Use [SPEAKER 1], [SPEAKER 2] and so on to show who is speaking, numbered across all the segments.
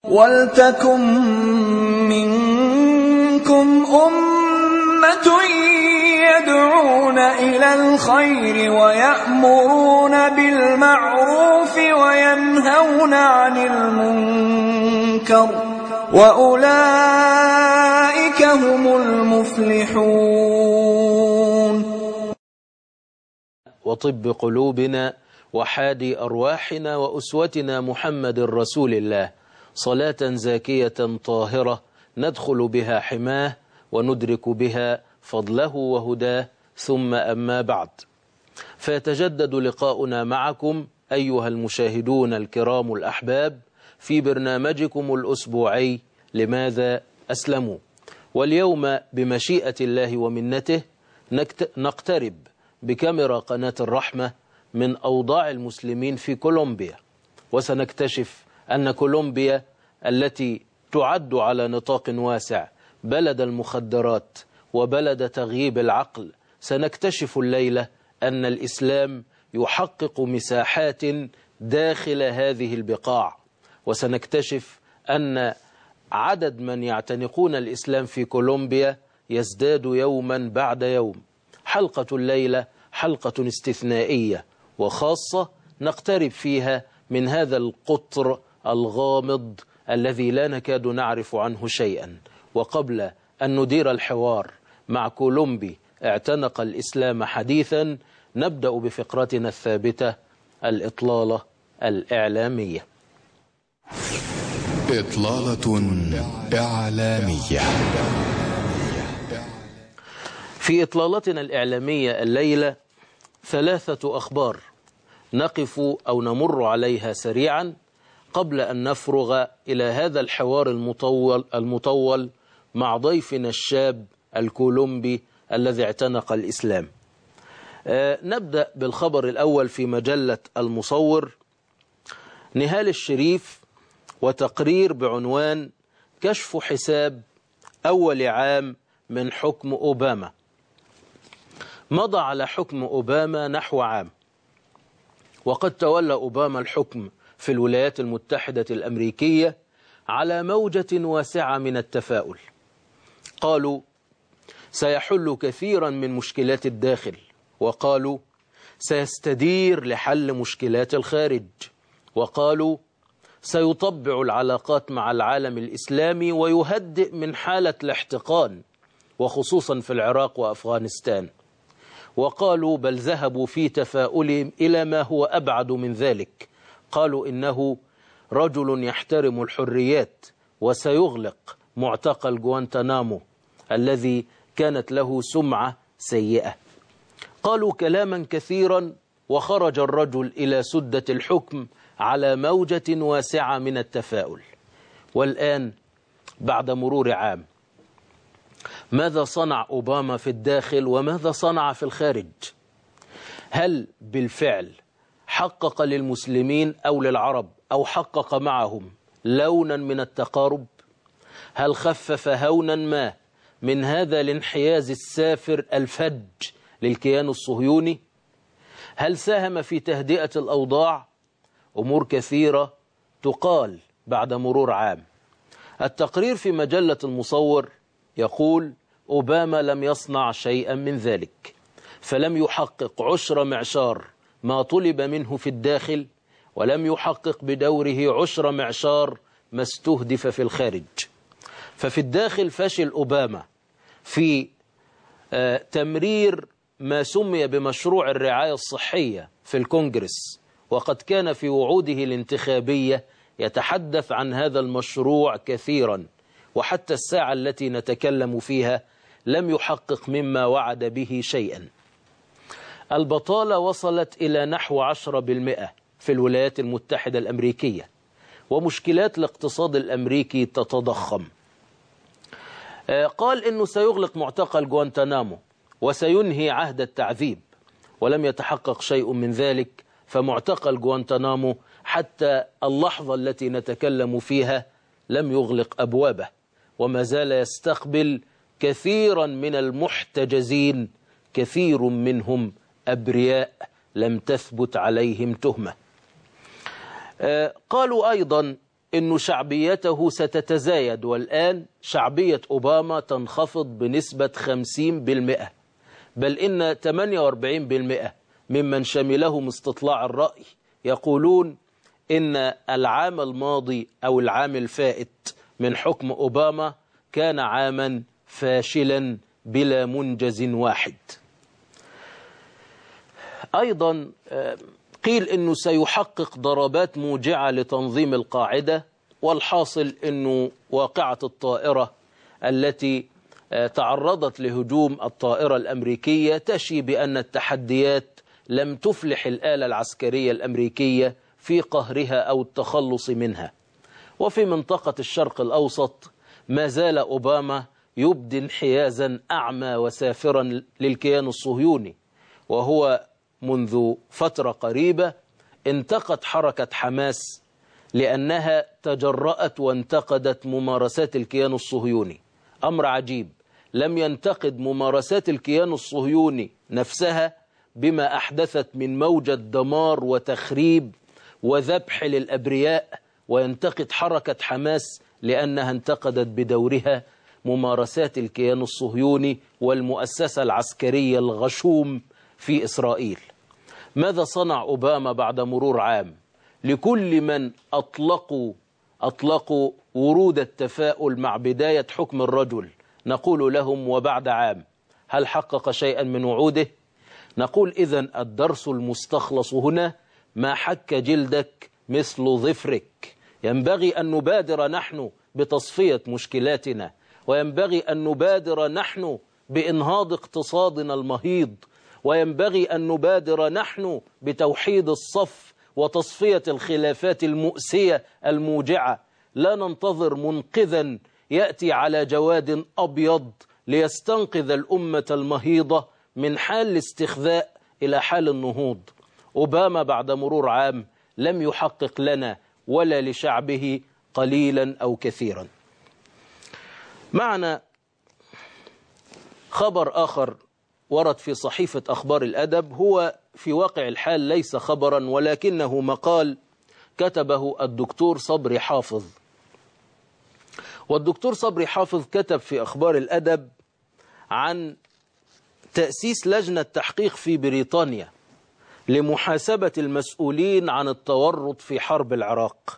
[SPEAKER 1] وَلْتَكُن مِّنكُمْ أُمَّةٌ يَدْعُونَ إِلَى الْخَيْرِ وَيَأْمُرُونَ بِالْمَعْرُوفِ وَيَنْهَوْنَ عَنِ الْمُنكَرِ ۚ وَأُولَٰئِكَ هُمُ الْمُفْلِحُونَ.
[SPEAKER 2] وطب قلوبنا وحادي أرواحنا وأسوتنا محمد رسول الله، صلاة زاكية طاهرة ندخل بها حماه وندرك بها فضله وهداه، ثم أما بعد، فيتجدد لقاؤنا معكم أيها المشاهدون الكرام الأحباب في برنامجكم الأسبوعي لماذا أسلموا. واليوم بمشيئة الله ومنته نقترب بكاميرا قناة الرحمة من أوضاع المسلمين في كولومبيا، وسنكتشف أن كولومبيا التي تعد على نطاق واسع بلد المخدرات وبلد تغييب العقل، سنكتشف الليلة أن الإسلام يحقق مساحات داخل هذه البقاع، وسنكتشف أن عدد من يعتنقون الإسلام في كولومبيا يزداد يوما بعد يوم. حلقة الليلة حلقة استثنائية وخاصة نقترب فيها من هذا القطر الغامض الذي لا نكاد نعرف عنه شيئا. وقبل أن ندير الحوار مع كولومبي اعتنق الإسلام حديثا، نبدأ بفقرتنا الثابتة الإطلالة الإعلامية.
[SPEAKER 3] إطلالة إعلامية.
[SPEAKER 2] في إطلالتنا الإعلامية الليلة 3 أخبار نقف أو نمر عليها سريعا قبل أن نفرغ إلى هذا الحوار المطول مع ضيفنا الشاب الكولومبي الذي اعتنق الإسلام. نبدأ بالخبر الأول في مجلة المصور، نهال الشريف وتقرير بعنوان كشف حساب أول عام من حكم أوباما. مضى على حكم أوباما نحو عام، وقد تولى أوباما الحكم في الولايات المتحدة الأمريكية على موجة واسعة من التفاؤل. قالوا سيحل كثيرا من مشكلات الداخل، وقالوا سيستدير لحل مشكلات الخارج، وقالوا سيطبع العلاقات مع العالم الإسلامي ويهدئ من حالة الاحتقان، وخصوصا في العراق وأفغانستان. وقالوا بل ذهبوا في تفاؤلهم إلى ما هو أبعد من ذلك، قالوا إنه رجل يحترم الحريات وسيغلق معتقل جوانتانامو الذي كانت له سمعة سيئة. قالوا كلاما كثيرا، وخرج الرجل إلى سدة الحكم على موجة واسعة من التفاؤل. والآن بعد مرور عام، ماذا صنع أوباما في الداخل وماذا صنع في الخارج؟ هل بالفعل حقق للمسلمين أو للعرب أو حقق معهم لونا من التقارب؟ هل خفف هونا ما من هذا الانحياز السافر الفج للكيان الصهيوني؟ هل ساهم في تهدئة الأوضاع؟ أمور كثيرة تقال بعد مرور عام. التقرير في مجلة المصور يقول أوباما لم يصنع شيئا من ذلك، فلم يحقق عشر معشار ما طلب منه في الداخل، ولم يحقق بدوره عشر معشار ما استهدف في الخارج. ففي الداخل فشل أوباما في تمرير ما سمي بمشروع الرعاية الصحية في الكونجرس، وقد كان في وعوده الانتخابية يتحدث عن هذا المشروع كثيرا، وحتى الساعة التي نتكلم فيها لم يحقق مما وعد به شيئا. البطالة وصلت إلى نحو 10% في الولايات المتحدة الأمريكية، ومشكلات الاقتصاد الأمريكي تتضخم. قال إنه سيغلق معتقل جوانتانامو وسينهي عهد التعذيب، ولم يتحقق شيء من ذلك. فمعتقل جوانتانامو حتى اللحظة التي نتكلم فيها لم يغلق أبوابه، وما زال يستقبل كثيرا من المحتجزين، كثير منهم أبرياء لم تثبت عليهم تهمة. قالوا أيضا أن شعبيته ستتزايد، والآن شعبية أوباما تنخفض بنسبة 50%، بل إن 48% ممن شملهم استطلاع الرأي يقولون إن العام الماضي أو العام الفائت من حكم أوباما كان عاما فاشلا بلا منجز واحد. أيضا قيل أنه سيحقق ضربات موجعة لتنظيم القاعدة، والحاصل أنه واقعة الطائرة التي تعرضت لهجوم الطائرة الأمريكية تشي بأن التحديات لم تفلح الآلة العسكرية الأمريكية في قهرها أو التخلص منها. وفي منطقة الشرق الأوسط ما زال أوباما يبدي انحيازا أعمى وسافرا للكيان الصهيوني، وهو منذ فترة قريبة انتقد حركة حماس لأنها تجرأت وانتقدت ممارسات الكيان الصهيوني. أمر عجيب، لم ينتقد ممارسات الكيان الصهيوني نفسها بما أحدثت من موجة دمار وتخريب وذبح للأبرياء، وينتقد حركة حماس لأنها انتقدت بدورها ممارسات الكيان الصهيوني والمؤسسة العسكرية الغشوم في إسرائيل. ماذا صنع أوباما بعد مرور عام؟ لكل من أطلقوا ورود التفاؤل مع بداية حكم الرجل نقول لهم وبعد عام هل حقق شيئا من وعوده؟ نقول إذن الدرس المستخلص هنا ما حك جلدك مثل ظفرك. ينبغي أن نبادر نحن بتصفية مشكلاتنا، وينبغي أن نبادر نحن بإنهاض اقتصادنا المهيض، وينبغي أن نبادر نحن بتوحيد الصف وتصفية الخلافات المؤسية الموجعة. لا ننتظر منقذا يأتي على جواد أبيض ليستنقذ الأمة المهيضة من حال الاستخذاء إلى حال النهوض. أوباما بعد مرور عام لم يحقق لنا ولا لشعبه قليلا أو كثيرا. معنا خبر آخر ورد في صحيفة أخبار الأدب، هو في واقع الحال ليس خبرا ولكنه مقال كتبه الدكتور صبري حافظ. والدكتور صبري حافظ كتب في أخبار الأدب عن تأسيس لجنة تحقيق في بريطانيا لمحاسبة المسؤولين عن التورط في حرب العراق.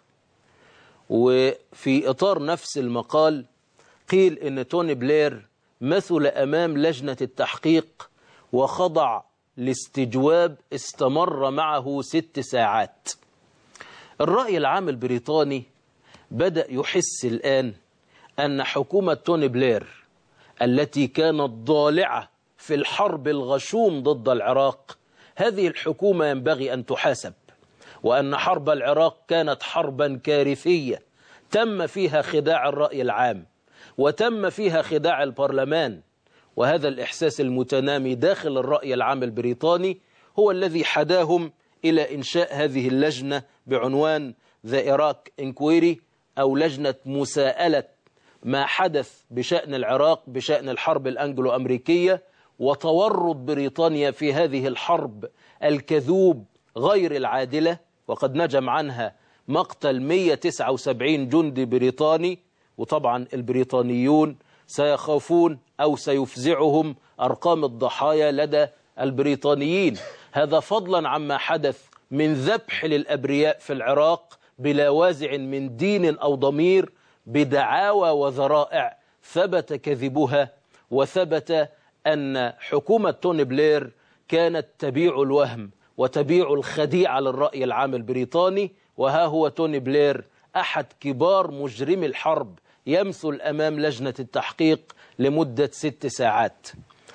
[SPEAKER 2] وفي إطار نفس المقال قيل إن توني بلير مثل أمام لجنة التحقيق وخضع لاستجواب استمر معه 6 ساعات. الرأي العام البريطاني بدأ يحس الآن أن حكومة توني بلير التي كانت ضالعة في الحرب الغشوم ضد العراق، هذه الحكومة ينبغي أن تحاسب، وأن حرب العراق كانت حربا كارثية تم فيها خداع الرأي العام وتم فيها خداع البرلمان. وهذا الإحساس المتنامي داخل الرأي العام البريطاني هو الذي حداهم إلى إنشاء هذه اللجنة بعنوان The Iraq Inquiry، أو لجنة مساءلة ما حدث بشأن العراق، بشأن الحرب الأنجلو أمريكية وتورط بريطانيا في هذه الحرب الكذوب غير العادلة. وقد نجم عنها مقتل 179 جندي بريطاني، وطبعا البريطانيون سيخافون أو سيفزعهم أرقام الضحايا لدى البريطانيين. هذا فضلا عما حدث من ذبح للأبرياء في العراق بلا وازع من دين أو ضمير بدعاوى وذرائع ثبت كذبها، وثبت أن حكومة توني بلير كانت تبيع الوهم وتبيع الخديعة للرأي العام البريطاني. وها هو توني بلير أحد كبار مجرمي الحرب يمثل أمام لجنة التحقيق لمدة 6 ساعات.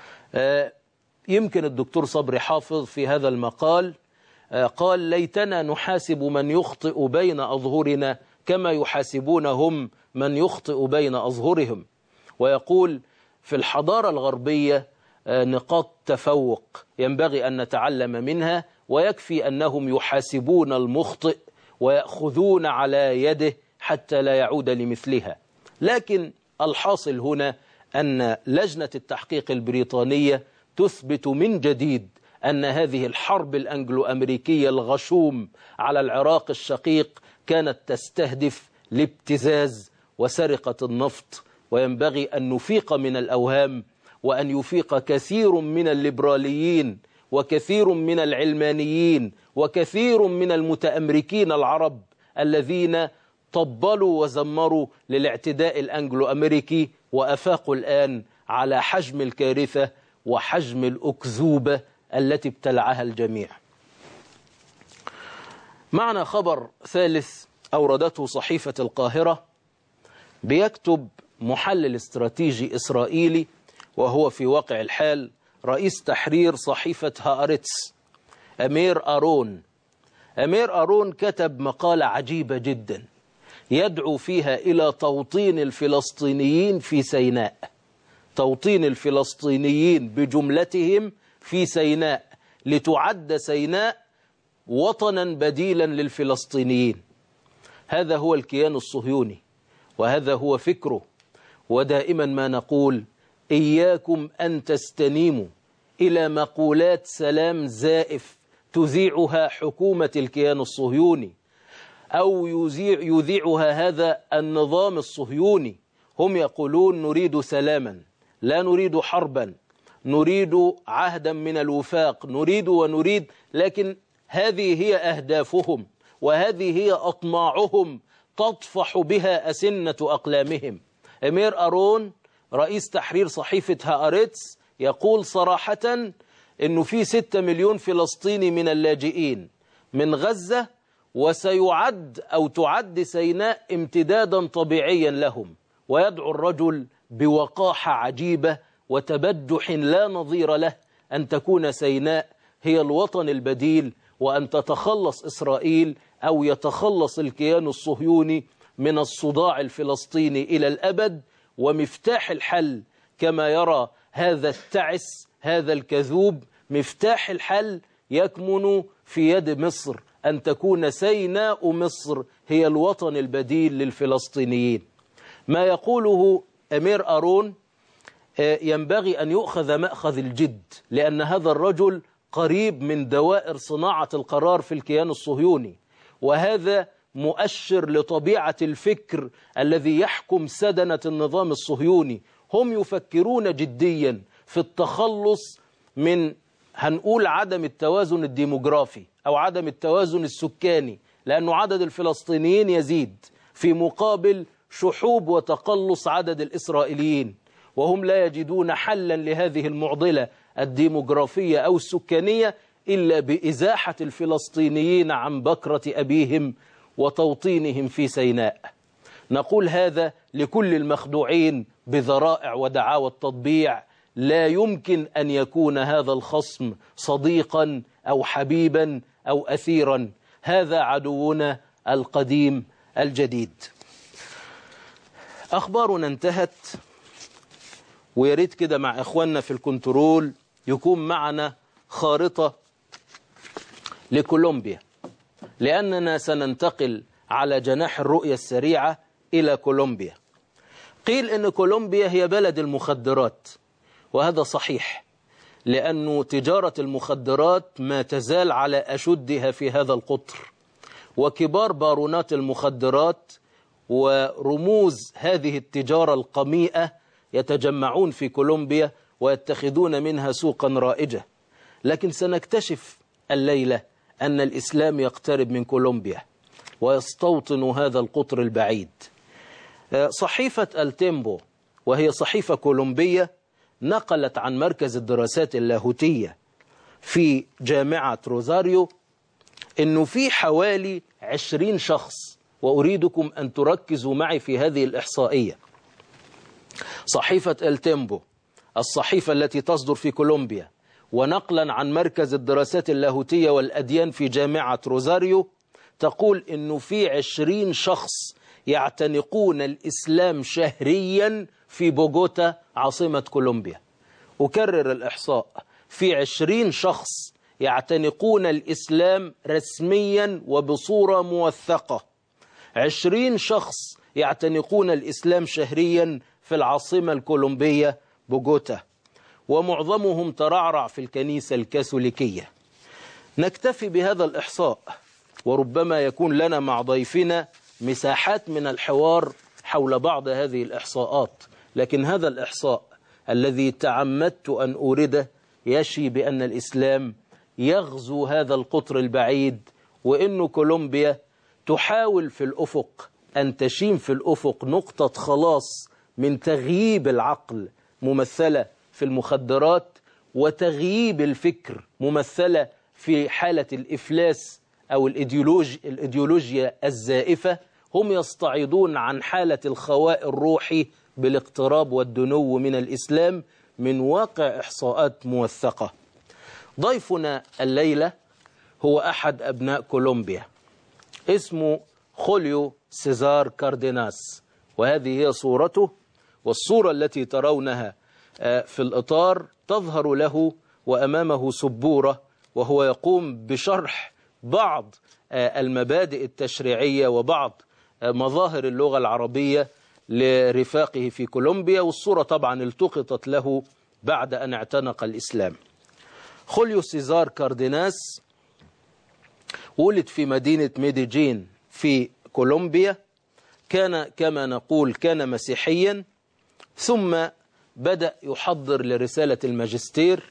[SPEAKER 2] يمكن الدكتور صبري حافظ في هذا المقال قال ليتنا نحاسب من يخطئ بين أظهرنا كما يحاسبون هم من يخطئ بين أظهرهم. ويقول في الحضارة الغربية نقاط تفوق ينبغي أن نتعلم منها، ويكفي أنهم يحاسبون المخطئ ويأخذون على يده حتى لا يعود لمثلها. لكن الحاصل هنا أن لجنة التحقيق البريطانية تثبت من جديد أن هذه الحرب الأنجلو أمريكية الغشوم على العراق الشقيق كانت تستهدف لابتزاز وسرقة النفط، وينبغي أن نفيق من الأوهام، وأن يفيق كثير من الليبراليين وكثير من العلمانيين وكثير من المتأمركين العرب الذين طبلوا وزمروا للاعتداء الأنجلو أمريكي، وأفاقوا الآن على حجم الكارثة وحجم الأكذوبة التي ابتلعها الجميع. معنا خبر ثالث أوردته صحيفة القاهرة، بيكتب محلل استراتيجي إسرائيلي وهو في واقع الحال رئيس تحرير صحيفة هآرتس، أمير أرون. أمير أرون كتب مقالة عجيبة جدا يدعو فيها إلى توطين الفلسطينيين في سيناء، توطين الفلسطينيين بجملتهم في سيناء، لتعد سيناء وطنا بديلا للفلسطينيين. هذا هو الكيان الصهيوني وهذا هو فكره. ودائما ما نقول إياكم أن تستنيموا إلى مقولات سلام زائف تذيعها حكومة الكيان الصهيوني أو يذيعها هذا النظام الصهيوني. هم يقولون نريد سلاما، لا نريد حربا، نريد عهدا من الوفاق، نريد، لكن هذه هي أهدافهم وهذه هي أطماعهم تطفح بها أسنة أقلامهم. أمير أرون رئيس تحرير صحيفة هآرتس يقول صراحة أنه في 6 مليون فلسطيني من اللاجئين من غزة، وسيعد أو تعد سيناء امتدادا طبيعيا لهم. ويدعو الرجل بوقاحة عجيبة وتبجح لا نظير له أن تكون سيناء هي الوطن البديل، وأن تتخلص إسرائيل أو يتخلص الكيان الصهيوني من الصداع الفلسطيني إلى الأبد. ومفتاح الحل كما يرى هذا التعس هذا الكذوب، مفتاح الحل يكمن في يد مصر، أن تكون سيناء مصر هي الوطن البديل للفلسطينيين. ما يقوله أمير أرون ينبغي أن يؤخذ مأخذ الجد، لأن هذا الرجل قريب من دوائر صناعة القرار في الكيان الصهيوني، وهذا مؤشر لطبيعة الفكر الذي يحكم سدنة النظام الصهيوني. هم يفكرون جديا في التخلص من هنقول عدم التوازن الديموغرافي أو عدم التوازن السكاني، لأن عدد الفلسطينيين يزيد في مقابل شحوب وتقلص عدد الإسرائيليين، وهم لا يجدون حلا لهذه المعضلة الديموغرافية أو السكانية إلا بإزاحة الفلسطينيين عن بكرة أبيهم وتوطينهم في سيناء. نقول هذا لكل المخدوعين بذرائع ودعاوى التطبيع. لا يمكن أن يكون هذا الخصم صديقا أو حبيبا أو أثيرا، هذا عدونا القديم الجديد. أخبارنا انتهت، ويريد كده مع إخواننا في الكنترول يكون معنا خارطة لكولومبيا، لأننا سننتقل على جناح الرؤية السريعة إلى كولومبيا. قيل إن كولومبيا هي بلد المخدرات، وهذا صحيح، لأن تجارة المخدرات ما تزال على أشدها في هذا القطر، وكبار بارونات المخدرات ورموز هذه التجارة القميئة يتجمعون في كولومبيا ويتخذون منها سوقا رائجة. لكن سنكتشف الليلة أن الإسلام يقترب من كولومبيا ويستوطن هذا القطر البعيد. صحيفة التيمبو وهي صحيفة كولومبية نقلت عن مركز الدراسات اللاهوتية في جامعة روزاريو أنه في حوالي 20 شخص، وأريدكم أن تركزوا معي في هذه الإحصائية. صحيفة التيمبو الصحيفة التي تصدر في كولومبيا ونقلا عن مركز الدراسات اللاهوتية والأديان في جامعة روزاريو تقول أنه في 20 شخص يعتنقون الإسلام شهريا في بوغوتا عاصمة كولومبيا. أكرر الإحصاء، في 20 شخص يعتنقون الإسلام رسميا وبصورة موثقة، 20 شخص يعتنقون الإسلام شهريا في العاصمة الكولومبية بوغوتا، ومعظمهم ترعرع في الكنيسة الكاثوليكية. نكتفي بهذا الإحصاء، وربما يكون لنا مع ضيفنا مساحات من الحوار حول بعض هذه الإحصاءات، لكن هذا الإحصاء الذي تعمدت أن أورده يشي بأن الإسلام يغزو هذا القطر البعيد، وإنه كولومبيا تحاول في الأفق أن تشيم في الأفق نقطة خلاص من تغييب العقل ممثلة في المخدرات، وتغييب الفكر ممثلة في حالة الإفلاس أو الإيديولوجيا الزائفة. هم يستعيضون عن حالة الخواء الروحي بالاقتراب والدنو من الإسلام من واقع إحصاءات موثقة. ضيفنا الليلة هو أحد أبناء كولومبيا، اسمه خوليو سيزار كارديناس، وهذه هي صورته، والصورة التي ترونها في الإطار تظهر له وأمامه سبورة، وهو يقوم بشرح بعض المبادئ التشريعية وبعض مظاهر اللغة العربية لرفاقه في كولومبيا، والصورة طبعا التقطت له بعد أن اعتنق الإسلام. خوليو سيزار كارديناس ولد في مدينة ميديجين في كولومبيا، كان كما نقول كان مسيحيا، ثم بدأ يحضر لرسالة الماجستير،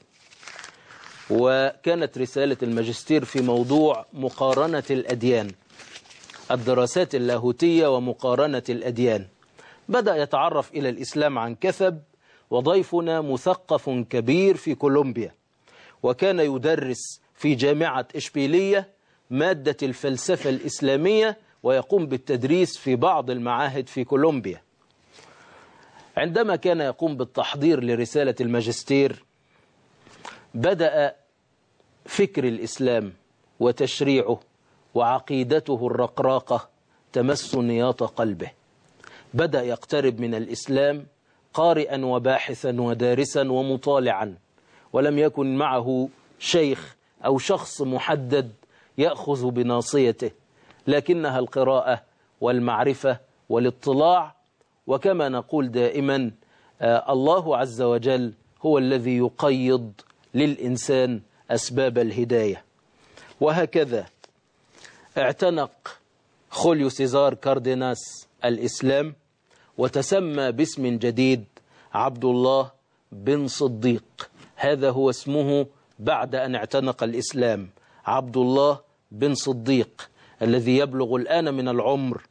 [SPEAKER 2] وكانت رسالة الماجستير في موضوع مقارنة الأديان، الدراسات اللاهوتية ومقارنة الأديان. بدأ يتعرف إلى الإسلام عن كثب، وضيفنا مثقف كبير في كولومبيا، وكان يدرس في جامعة إشبيلية مادة الفلسفة الإسلامية، ويقوم بالتدريس في بعض المعاهد في كولومبيا. عندما كان يقوم بالتحضير لرسالة الماجستير بدأ فكر الإسلام وتشريعه وعقيدته الرقراقة تمس نياط قلبه. بدأ يقترب من الإسلام قارئا وباحثا ودارسا ومطالعا، ولم يكن معه شيخ أو شخص محدد يأخذ بناصيته، لكنها القراءة والمعرفة والاطلاع. وكما نقول دائما الله عز وجل هو الذي يقيض للإنسان أسباب الهداية. وهكذا اعتنق خوليو سيزار كارديناس الإسلام، وتسمى باسم جديد عبد الله بن صديق. هذا هو اسمه بعد أن اعتنق الإسلام، عبد الله بن صديق، الذي يبلغ الآن من العمر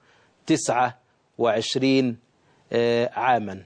[SPEAKER 2] 29 عاما.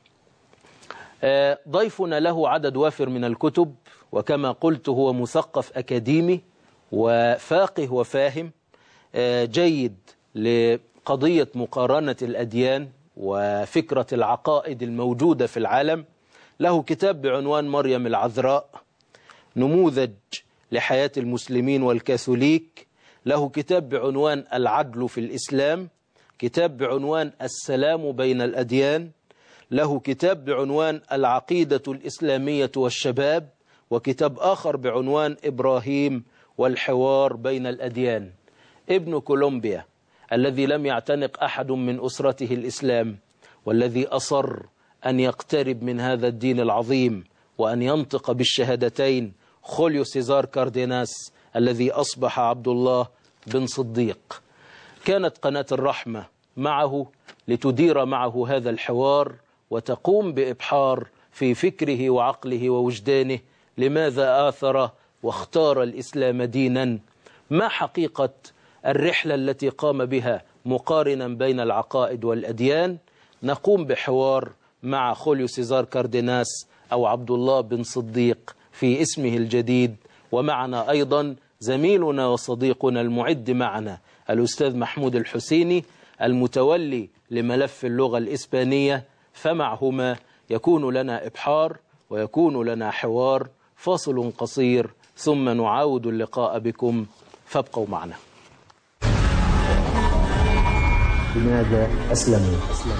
[SPEAKER 2] ضيفنا له عدد وافر من الكتب، وكما قلت هو مثقف أكاديمي وفاقه وفاهم جيد لقضية مقارنة الأديان وفكرة العقائد الموجودة في العالم. له كتاب بعنوان مريم العذراء، نموذج لحياة المسلمين والكاثوليك. له كتاب بعنوان العدل في الإسلام، كتاب بعنوان السلام بين الأديان، له كتاب بعنوان العقيدة الإسلامية والشباب، وكتاب آخر بعنوان إبراهيم والحوار بين الأديان. ابن كولومبيا الذي لم يعتنق أحد من أسرته الإسلام، والذي أصر أن يقترب من هذا الدين العظيم وأن ينطق بالشهادتين، خوليو سيزار كارديناس الذي أصبح عبد الله بن صديق. كانت قناة الرحمة معه لتدير معه هذا الحوار وتقوم بإبحار في فكره وعقله ووجدانه لماذا آثر واختار الإسلام دينا، ما حقيقة الرحلة التي قام بها مقارنا بين العقائد والأديان. نقوم بحوار مع خوليو سيزار كارديناس أو عبد الله بن صديق في اسمه الجديد. ومعنا أيضا زميلنا وصديقنا المعد معنا الأستاذ محمود الحسيني المتولي لملف اللغة الإسبانية، فمعهما يكون لنا إبحار ويكون لنا حوار. فاصل قصير ثم نعاود اللقاء بكم، فابقوا معنا. لماذا أسلموا؟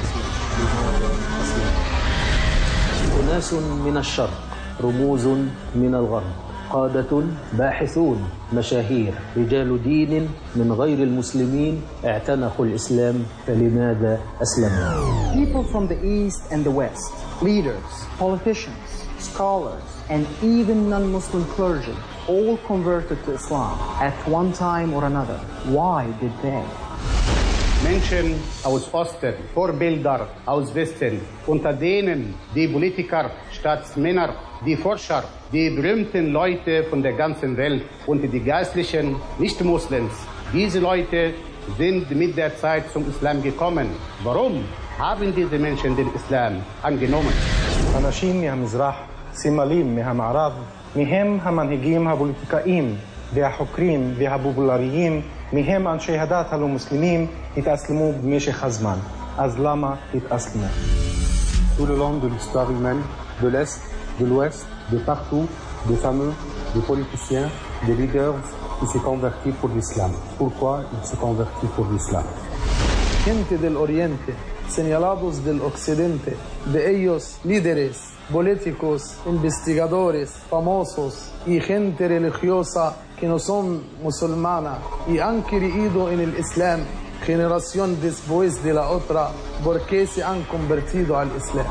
[SPEAKER 2] أناس من الشرق، رموز من الغرب، قادة، باحثون، مشاهير، رجال دين من غير المسلمين اعتنقوا الإسلام، فلماذا أسلموا؟
[SPEAKER 4] People from the East and the West, leaders, politicians, scholars, and even non-Muslim clergy all converted to Islam at one time or another. Why did they?
[SPEAKER 5] Menschen aus Osten, Vorbilder aus Westen, unter denen die Politiker, Staatsmänner, die Forscher, die berühmten Leute von der ganzen Welt und die geistlichen Nicht-Muslims. Diese Leute sind mit der Zeit zum Islam gekommen. Warum haben diese Menschen den Islam angenommen?
[SPEAKER 6] אנשים מהמזרח, סמלים מהמערב, מהם המנהיגים הפוליטיקאים והחוקרים והפופולריים, מהם אנשי הדת הלא מוסלמים, התאסלמו במשך הזמן. אז למה התאסלמו?
[SPEAKER 5] Tout le long de l'histoire humaine, de l'Est, de l'Ouest, de partout, des fameux, des politiciens, des leaders qui se convertissent pour l'islam. Pourquoi ils se convertissent pour l'islam?
[SPEAKER 7] Gente del Oriente, señalados del Occidente, de ellos líderes, políticos, investigadores, famosos y gente religiosa que no son musulmana y han creído en el Islam generación después de la otra porque se han convertido al Islam.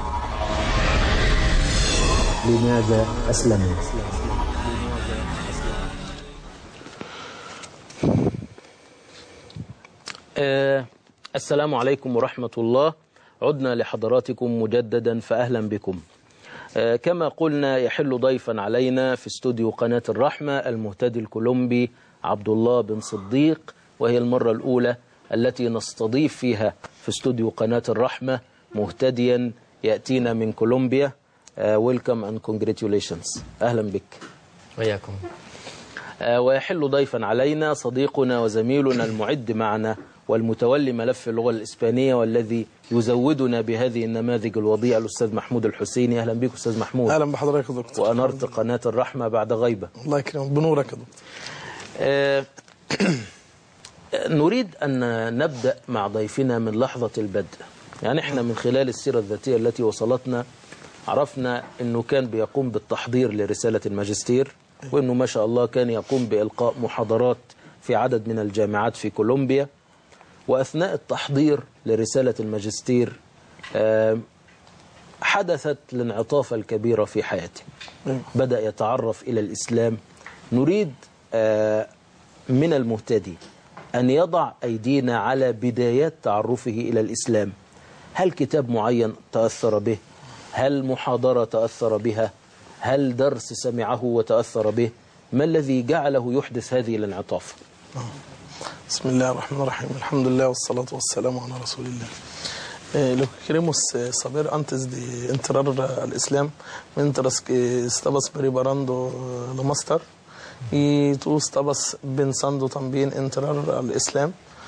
[SPEAKER 4] لماذا أسلموا؟
[SPEAKER 2] السلام عليكم ورحمة الله. عدنا لحضراتكم مجددا فأهلا بكم. كما قلنا يحل ضيفا علينا في استوديو قناة الرحمة المهتدي الكولومبي عبد الله بن صديق، وهي المرة الأولى التي نستضيف فيها في استوديو قناة الرحمة مهتديا يأتينا من كولومبيا. Welcome and congratulations. أهلا بك.
[SPEAKER 8] وياكم.
[SPEAKER 2] ويحل ضيفا علينا صديقنا وزميلنا المعد معنا والمتولي ملف اللغة الإسبانية والذي يزودنا بهذه النماذج الوضيئة الأستاذ محمود الحسيني. أهلا بك أستاذ محمود.
[SPEAKER 7] أهلا بحضرتك يا دكتور.
[SPEAKER 2] وأنرت قناة الرحمة بعد غيبة.
[SPEAKER 7] الله يكرمك بنورك يا دكتور.
[SPEAKER 2] نريد أن نبدأ مع ضيفنا من لحظة البدء. يعني احنا من خلال السيرة الذاتية التي وصلتنا عرفنا أنه كان بيقوم بالتحضير لرسالة الماجستير، وأنه ما شاء الله كان يقوم بإلقاء محاضرات في عدد من الجامعات في كولومبيا. وأثناء التحضير لرسالة الماجستير حدثت الانعطافة الكبيرة في حياته، بدأ يتعرف إلى الإسلام. نريد من المهتدي أن يضع أيدينا على بدايات تعرفه إلى الإسلام. هل كتاب معين تأثر به؟ هل محاضرة تأثر بها؟ هل درس سمعه وتأثر به؟ ما الذي جعله يحدث هذه الانعطاف؟
[SPEAKER 7] بسم الله الرحمن الرحيم. الحamdu lillah والصلاة والسلام على رسول الله. Lo que queremos saber antes de entrar al Islam, mientras que estabas preparando la máster y tú estabas pensando también entrar al Islam,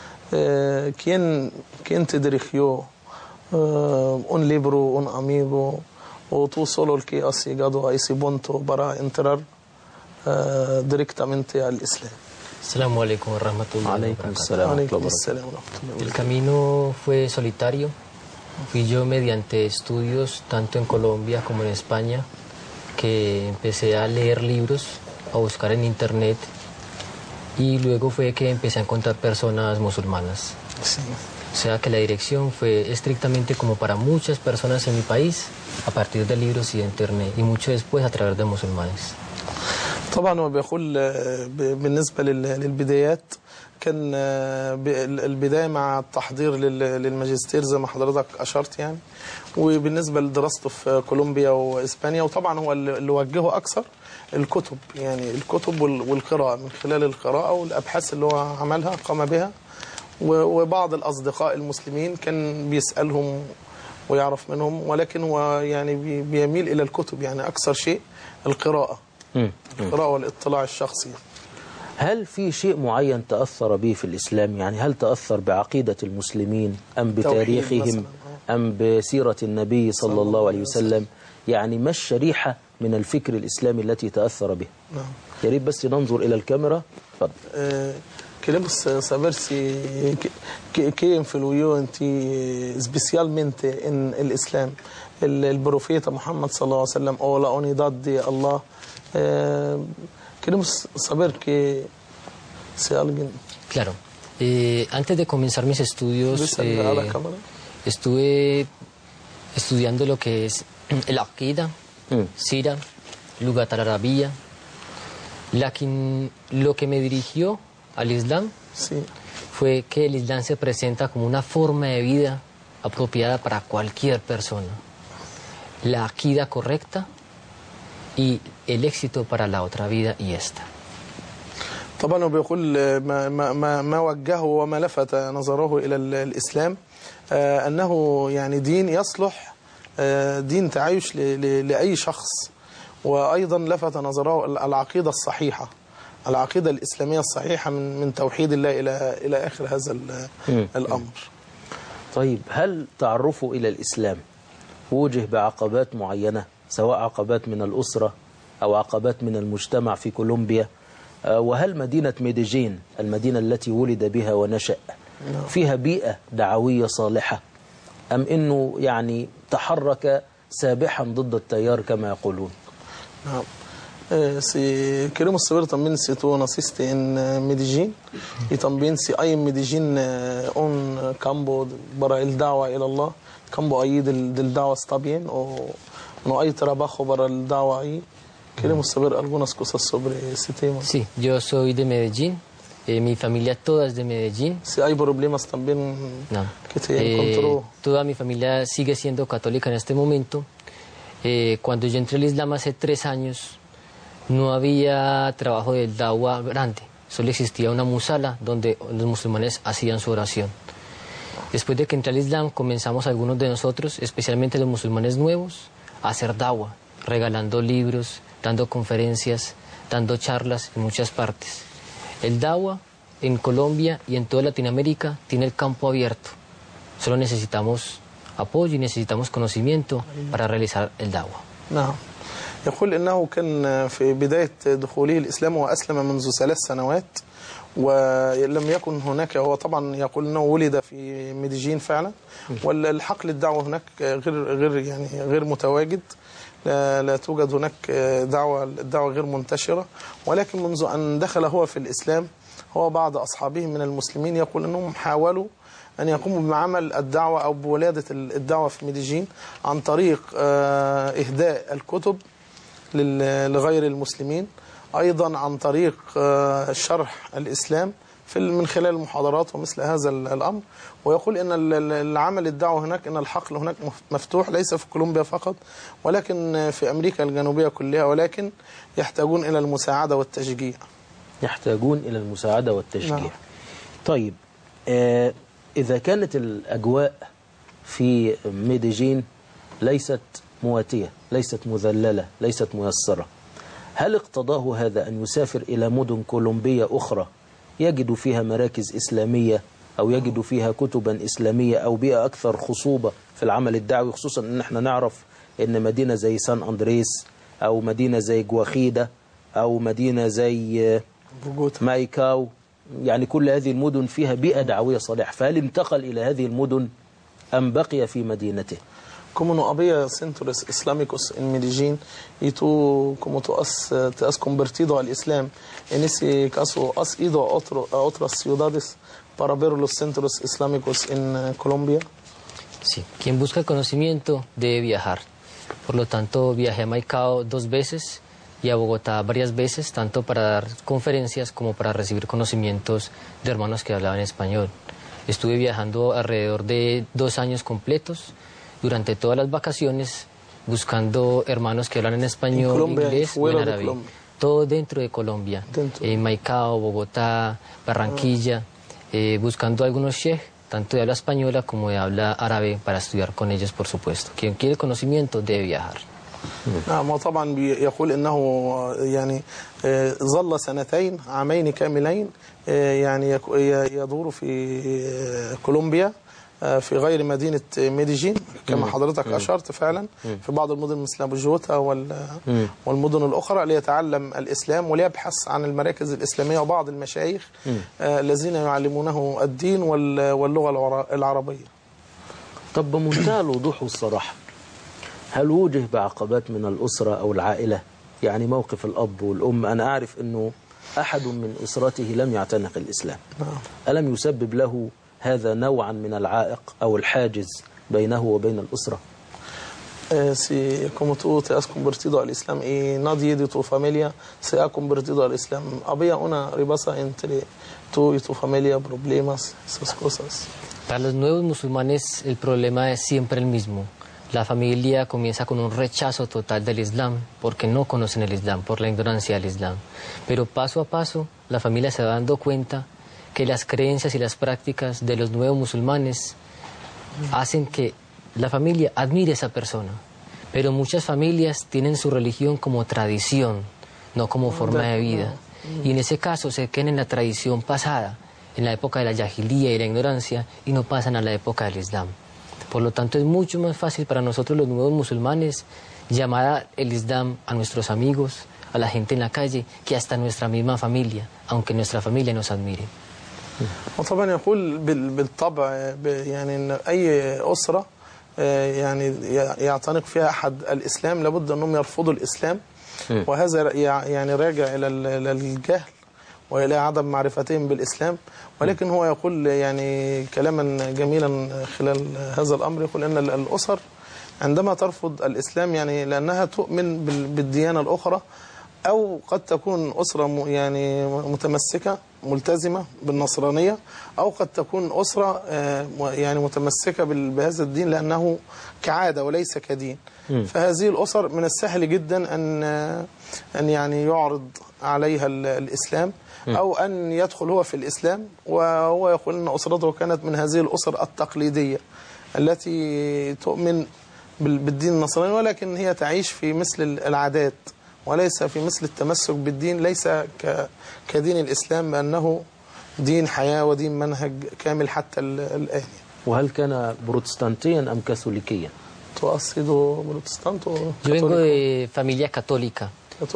[SPEAKER 7] ¿quién te dirigió? ¿Un libro, un amigo o tú solo el que has llegado a ese punto para entrar directamente al Islam?
[SPEAKER 8] Assalamu alaikum wa rahmatullahi wa
[SPEAKER 7] barakatuh.
[SPEAKER 8] El camino fue solitario. Fui yo mediante estudios tanto en Colombia como en España que empecé a leer libros, a buscar en internet y luego fue que empecé a encontrar personas musulmanas.
[SPEAKER 7] Sí.
[SPEAKER 8] O sea que la dirección fue estrictamente como para muchas personas en mi país a partir de libros y de internet y mucho después a través de musulmanes.
[SPEAKER 7] طبعا هو بيقول بالنسبة للبدايات كان البداية مع التحضير للماجستير زي ما حضرتك أشرت يعني، وبالنسبة لدراسته في كولومبيا وإسبانيا، وطبعا هو اللي وجهه أكثر الكتب، يعني الكتب والقراءة من خلال القراءة والأبحاث اللي هو عملها قام بها، وبعض الأصدقاء المسلمين كان بيسألهم ويعرف منهم، ولكن هو يعني بيميل إلى الكتب، يعني أكثر شيء القراءة. القراءة والاطلاع الشخصي.
[SPEAKER 2] هل في شيء معين تأثر به في الإسلام؟ يعني هل تأثر بعقيدة المسلمين أم بتاريخهم أم بسيرة النبي صلى الله عليه وسلم؟ يعني ما الشريحة من الفكر الإسلامي التي تأثر به؟
[SPEAKER 7] نعم.
[SPEAKER 2] يا ريت بس ننظر إلى الكاميرا. تفضل.
[SPEAKER 7] Queremos saber qué influyó en ti especialmente en el Islam, el profeta Muhammad sallallahu alaihi wasallam o la unidad de Allah. Queremos saber que si alguien...
[SPEAKER 8] Claro. Antes de comenzar mis estudios, estuve estudiando lo que es el Aqida, Sira, Lugat al-Arabiyya. Lo que me dirigió al Islam fue que el Islam se presenta como una forma de vida apropiada para cualquier persona. La akida correcta y el éxito para la otra vida y esta.
[SPEAKER 7] طبعا هو بيقول ما وجهه وما لفت نظره إلى الإسلام أنه يعني دين يصلح دين تعايش لأي شخص، وأيضا لفت نظره العقيدة الصحيحة، العقيدة الإسلامية الصحيحة من توحيد الله إلى آخر هذا الأمر.
[SPEAKER 2] طيب، هل تعرفه إلى الإسلام وجه بعقبات معينة، سواء عقبات من الأسرة أو عقبات من المجتمع في كولومبيا؟ وهل مدينة ميديجين المدينة التي ولد بها ونشأ فيها بيئة دعوية صالحة، أم أنه يعني تحرك سابحا ضد التيار كما يقولون؟
[SPEAKER 7] نعم. Si queremos saber también si tú naciste en Medellín y también si hay en Medellín un campo para el da'wa ila Allah, campo ahí del da'wa está bien o no hay trabajo para el da'wa ahí. Queremos saber algunas cosas sobre ese tema.
[SPEAKER 8] Sí, yo soy de Medellín, mi familia toda es de Medellín.
[SPEAKER 7] Si hay problemas también
[SPEAKER 8] no.
[SPEAKER 7] Que te encontró.
[SPEAKER 8] Toda mi familia sigue siendo católica en este momento. Cuando yo entré al Islam hace 3 años, no había trabajo del da'wa grande, solo existía una musala donde los musulmanes hacían su oración. Después de que entré al Islam comenzamos algunos de nosotros, especialmente los musulmanes nuevos, a hacer da'wa, regalando libros, dando conferencias, dando charlas en muchas partes. El da'wa en Colombia y en toda Latinoamérica tiene el campo abierto, solo necesitamos apoyo y necesitamos conocimiento para realizar el da'wa.
[SPEAKER 7] No. يقول إنه كان في بداية دخوله الإسلام وأسلم منذ 3 سنوات ولم يكن هناك، هو طبعا يقول أنه ولد في ميديجين فعلا، والحقل الدعوة هناك غير متواجد، لا توجد هناك الدعوة غير منتشرة، ولكن منذ أن دخل هو في الإسلام هو بعض أصحابه من المسلمين يقول أنهم حاولوا أن يقوموا بعمل الدعوة أو بولادة الدعوة في ميديجين عن طريق إهداء الكتب لغير المسلمين، أيضا عن طريق شرح الإسلام من خلال المحاضرات ومثل هذا الأمر. ويقول أن العمل الدعوة هناك، أن الحقل هناك مفتوح ليس في كولومبيا فقط ولكن في أمريكا الجنوبية كلها، ولكن يحتاجون إلى المساعدة والتشجيع.
[SPEAKER 2] يحتاجون إلى المساعدة والتشجيع. نعم. طيب، إذا كانت الأجواء في ميديجين ليست مواتية، ليست مذللة، ليست ميسرة، هل اقتضاه هذا أن يسافر إلى مدن كولومبية أخرى يجد فيها مراكز إسلامية أو يجد فيها كتبا إسلامية أو بيئة أكثر خصوبة في العمل الدعوي، خصوصا أن احنا نعرف أن مدينة زي سان أندريس أو مدينة زي جواخيدا أو مدينة زي مايكاو، يعني كل هذه المدن فيها بيئة دعوية صالحة، فهل انتقل إلى هذه المدن أم بقي في مدينته؟
[SPEAKER 7] Como no había centros islámicos en Medellín y tú, como tú te has convertido al Islam, en ese caso, ¿has ido a otras ciudades para ver los centros islámicos en Colombia?
[SPEAKER 8] Sí, quien busca el conocimiento debe viajar. Por lo tanto, viajé a Maicao 2 veces y a Bogotá varias veces, tanto para dar conferencias como para recibir conocimientos de hermanos que hablaban español. Estuve viajando alrededor de 2 años completos, durante todas las vacaciones, buscando hermanos que hablan en español,
[SPEAKER 7] Colombia,
[SPEAKER 8] inglés o en árabe. Todo dentro de Colombia, en Maicao, Bogotá, Barranquilla, buscando algunos sheikh, tanto de habla española como de habla árabe, para estudiar con ellos, por supuesto. Quien quiere conocimiento debe viajar.
[SPEAKER 7] نعم، وطبعا يقول انه يعني ظل 2 عامين كاملين يعني يدور في كولومبيا في غير مدينة ميديجين كما حضرتك أشرت فعلا، في بعض المدن مثل بوجوتا والمدن الأخرى ليتعلم الإسلام وليبحث عن المراكز الإسلامية وبعض المشايخ الذين يعلمونه الدين واللغة العربية.
[SPEAKER 2] طب بمنتهى الوضوح والصراحة، هل وجه بعقبات من الأسرة أو العائلة؟ يعني موقف الأب والأم، أنا أعرف أنه أحد من أسرته لم يعتنق الإسلام، ألم يسبب له هذا نوعا من العائق أو الحاجز بينه وبين الأسرة؟
[SPEAKER 7] Si, como tú te has convertido al Islam y nadie de tu familia se ha convertido al Islam, ¿había una rivalidad entre tú y tu familia, problemas, esas cosas?
[SPEAKER 8] Para los nuevos musulmanes el problema es siempre el mismo. La familia comienza con un rechazo total del Islam porque no conocen el Islam, por la ignorancia del Islam. Pero paso a paso la familia se va dando cuenta que las creencias y las prácticas de los nuevos musulmanes hacen que la familia admire a esa persona. Pero muchas familias tienen su religión como tradición, no como forma de vida. Y en ese caso se quedan en la tradición pasada, en la época de la yahilía y la ignorancia, y no pasan a la época del Islam. Por lo tanto, es mucho más fácil para nosotros los nuevos musulmanes llamar el Islam a nuestros amigos, a la gente en la calle, que hasta nuestra misma familia, aunque nuestra familia nos admire.
[SPEAKER 7] وطبعا يقول بالطبع يعني ان اي اسره يعني يعتنق فيها احد الاسلام لابد انهم يرفضوا الاسلام، وهذا يعني راجع الى الجهل والى عدم معرفتهم بالاسلام. ولكن هو يقول يعني كلاما جميلا خلال هذا الامر، يقول ان الاسر عندما ترفض الاسلام يعني لانها تؤمن بالديانه الاخرى، أو قد تكون أسرة يعني متمسكة ملتزمة بالنصرانية، أو قد تكون أسرة يعني متمسكة بهذا الدين لأنه كعادة وليس كدين. فهذه الأسر من السهل جدا أن يعني يعرض عليها الإسلام، أو أن يدخل هو في الإسلام، وهو يقول أن أسرته كانت من هذه الأسر التقليدية التي تؤمن بالدين النصراني، ولكن هي تعيش في مثل العادات وليس في مثل التمسك بالدين، ليس كدين الإسلام بأنه دين حياة ودين منهج كامل حتى الآن.
[SPEAKER 2] وهل كان بروتستانتيا أم كاثوليكيا؟
[SPEAKER 7] ¿Tú has sido protestante o
[SPEAKER 8] Yo vengo
[SPEAKER 7] católico?
[SPEAKER 8] de familia católica.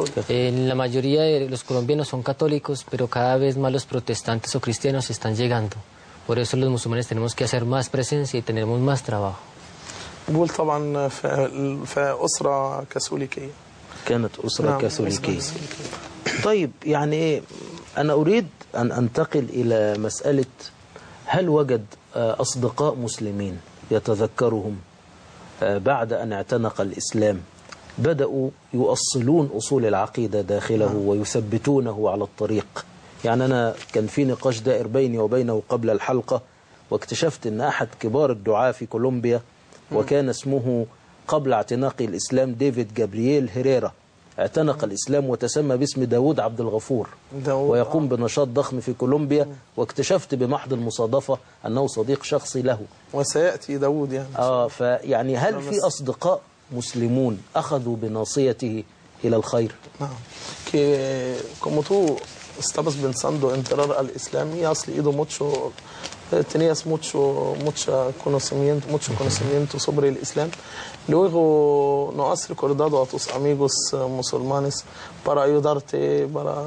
[SPEAKER 8] La mayoría de los colombianos son católicos, pero cada vez más los protestantes o cristianos están llegando. Por eso los musulmanes tenemos que hacer más presencia y tenemos más trabajo.
[SPEAKER 7] بقول طبعا في أسرة كاثوليكية.
[SPEAKER 2] كانت أسرة
[SPEAKER 7] نعم،
[SPEAKER 2] كاثوليكية.
[SPEAKER 7] أسرة كاثوليكية.
[SPEAKER 2] طيب يعني أنا أريد أن أنتقل إلى مسألة هل وجد أصدقاء مسلمين يتذكرهم بعد أن اعتنق الإسلام بدأوا يؤصلون أصول العقيدة داخله ويثبتونه على الطريق؟ يعني أنا كان في نقاش دائر بيني وبينه قبل الحلقة، واكتشفت أن أحد كبار الدعاة في كولومبيا وكان اسمه قبل اعتناق الإسلام ديفيد جابرييل هيريرا، اعتنق الإسلام وتسمى باسم داود عبد الغفور، ويقوم بنشاط ضخم في كولومبيا، واكتشفت بمحض المصادفة أنه صديق شخصي له.
[SPEAKER 7] وسيأتي داود يعني.
[SPEAKER 2] فيعني هل في أصدقاء مسلمون أخذوا بناصيته إلى الخير؟
[SPEAKER 7] نعم. Como tú estabas pensando entrar al Islam y has leído mucho, tenías mucho conocimiento sobre el Islam. Luego no has recordado a tus amigos musulmanes para ayudarte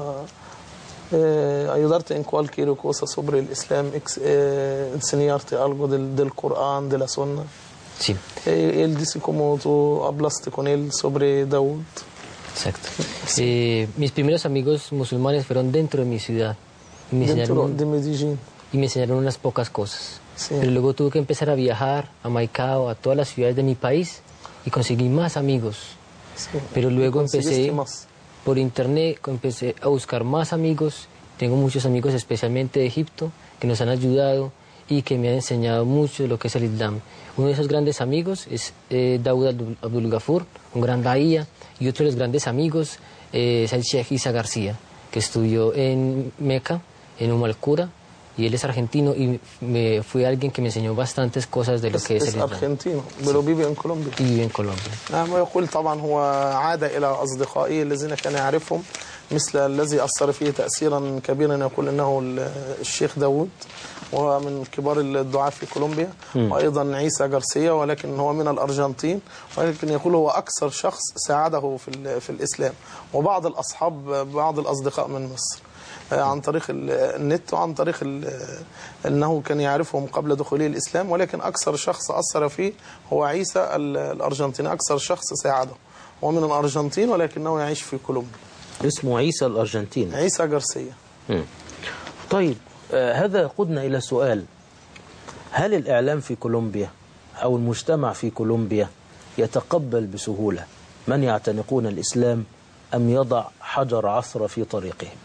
[SPEAKER 7] en cualquier cosa sobre el Islam, enseñarte algo del Corán, de la Sunna.
[SPEAKER 8] Sí.
[SPEAKER 7] Él dice como tú hablaste con él sobre Daud.
[SPEAKER 8] Exacto. Mis primeros amigos musulmanes fueron dentro de mi ciudad. Y me
[SPEAKER 7] Dentro de Medellín.
[SPEAKER 8] Y me enseñaron unas pocas cosas.
[SPEAKER 7] Sí.
[SPEAKER 8] Pero luego tuve que empezar a viajar a Maicao, a todas las ciudades de mi país, y conseguí más amigos.
[SPEAKER 7] Sí.
[SPEAKER 8] Pero luego empecé
[SPEAKER 7] más.
[SPEAKER 8] por internet, empecé a buscar más amigos. Tengo muchos amigos, especialmente de Egipto, que nos han ayudado y que me han enseñado mucho de lo que es el Islam. Uno de esos grandes amigos es Daud Abdul Ghafur, un gran daía, y otro de los grandes amigos es el Sheikh Isa García, que estudió en Meca, en Al Qura, y él es argentino y fue alguien que me enseñó bastantes cosas de lo que es el Islam.
[SPEAKER 7] Es argentino, pero vive en Colombia.
[SPEAKER 8] Y vive en Colombia.
[SPEAKER 7] ويقول طبعا هو عاد إلى أصدقائه الذين كان يعرفهم، مثل الذي أثر فيه تأثيرا كبيرا، يقول إنه الشيخ داود، وهو من كبار الدعاة في كولومبيا، وأيضا عيسى غارسيا، ولكن هو من الأرجنتين، ولكن يقول هو أكثر شخص ساعده في الإسلام، وبعض بعض الأصدقاء من مصر عن طريق النت، وعن طريق أنه كان يعرفهم قبل دخوله الإسلام، ولكن أكثر شخص أثر فيه هو عيسى الأرجنتيني، أكثر شخص ساعده. هو من الأرجنتين ولكنه يعيش في كولومبيا.
[SPEAKER 2] اسمه عيسى الأرجنتيني.
[SPEAKER 7] عيسى غارسيا.
[SPEAKER 2] طيب هذا يقودنا إلى سؤال: هل الإعلام في كولومبيا أو المجتمع في كولومبيا يتقبل بسهولة من يعتنقون الإسلام أم يضع حجر عثرة في طريقهم؟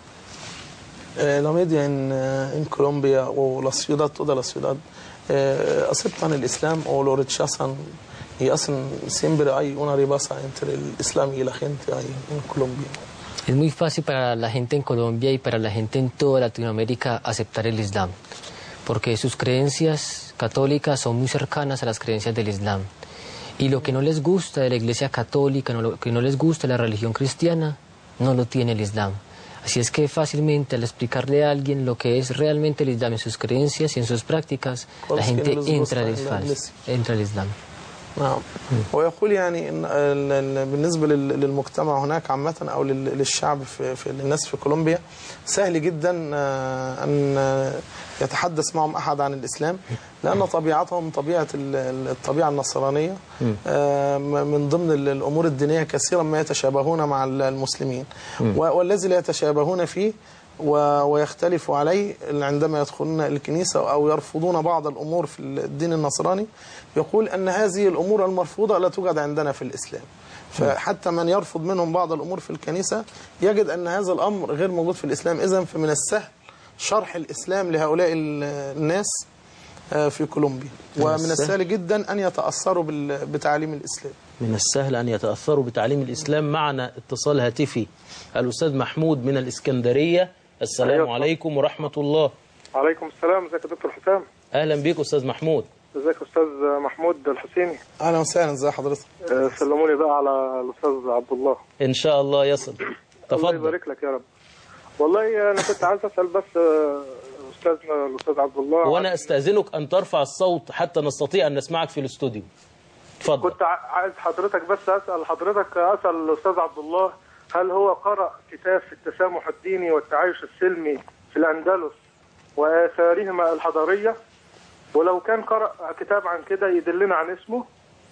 [SPEAKER 7] La media in Colombia o la ciudad, toda la ciudad, aceptan el Islam o lo rechazan y hacen, siempre hay una rebasa entre el Islam y la gente ahí en Colombia.
[SPEAKER 8] Es muy fácil para la gente en Colombia y para la gente en toda Latinoamérica aceptar el Islam, porque sus creencias católicas son muy cercanas a las creencias del Islam. Y lo que no les gusta de la Iglesia Católica, lo que no les gusta de la religión cristiana, no lo tiene el Islam. Así es que fácilmente al explicarle a alguien lo que es realmente el Islam en sus creencias y en sus prácticas, la gente entra al Islam.
[SPEAKER 7] نعم. ويقول يعني بالنسبة للمجتمع هناك عامة أو للشعب في الناس في كولومبيا سهل جدا أن يتحدث معهم أحد عن الإسلام، لأن طبيعتهم الطبيعة النصرانية. من ضمن الأمور الدينية كثيرا ما يتشابهون مع المسلمين، والذي لا يتشابهون فيه ويختلف عليه عندما يدخلون الكنيسة أو يرفضون بعض الأمور في الدين النصراني، يقول أن هذه الأمور المرفوضة لا توجد عندنا في الإسلام. فحتى من يرفض منهم بعض الأمور في الكنيسة يجد أن هذا الأمر غير موجود في الإسلام. إذن فمن السهل شرح الإسلام لهؤلاء الناس في كولومبيا، ومن السهل جدا أن يتأثروا بتعليم الإسلام.
[SPEAKER 2] من السهل أن يتأثروا بتعليم الإسلام. معنا اتصال هاتفي الأستاذ محمود من الإسكندرية. السلام عليكم ورحمة الله.
[SPEAKER 9] وعليكم السلام. ازيك يا دكتور حسام؟
[SPEAKER 2] أهلا بيك أستاذ محمود.
[SPEAKER 9] ازيك يا أستاذ محمود الحسيني؟
[SPEAKER 7] أهلا وسهلا. ازي حضرتك؟
[SPEAKER 9] سلموا لي بقى على الأستاذ عبد الله.
[SPEAKER 2] إن شاء الله يصل. تفضل.
[SPEAKER 9] الله يبارك لك يا رب. والله أنا كنت عايز أسأل بس أستاذنا الأستاذ عبد الله،
[SPEAKER 2] وأنا أستأذنك أن ترفع الصوت حتى نستطيع أن نسمعك في الاستوديو. تفضل.
[SPEAKER 9] كنت عايز حضرتك بس أسأل الأستاذ عبد الله، هل هو قرأ كتاب في التسامح الديني والتعايش السلمي في الأندلس وآثارهما الحضارية؟ ولو كان قرأ كتاب عن كده يدلنا عن اسمه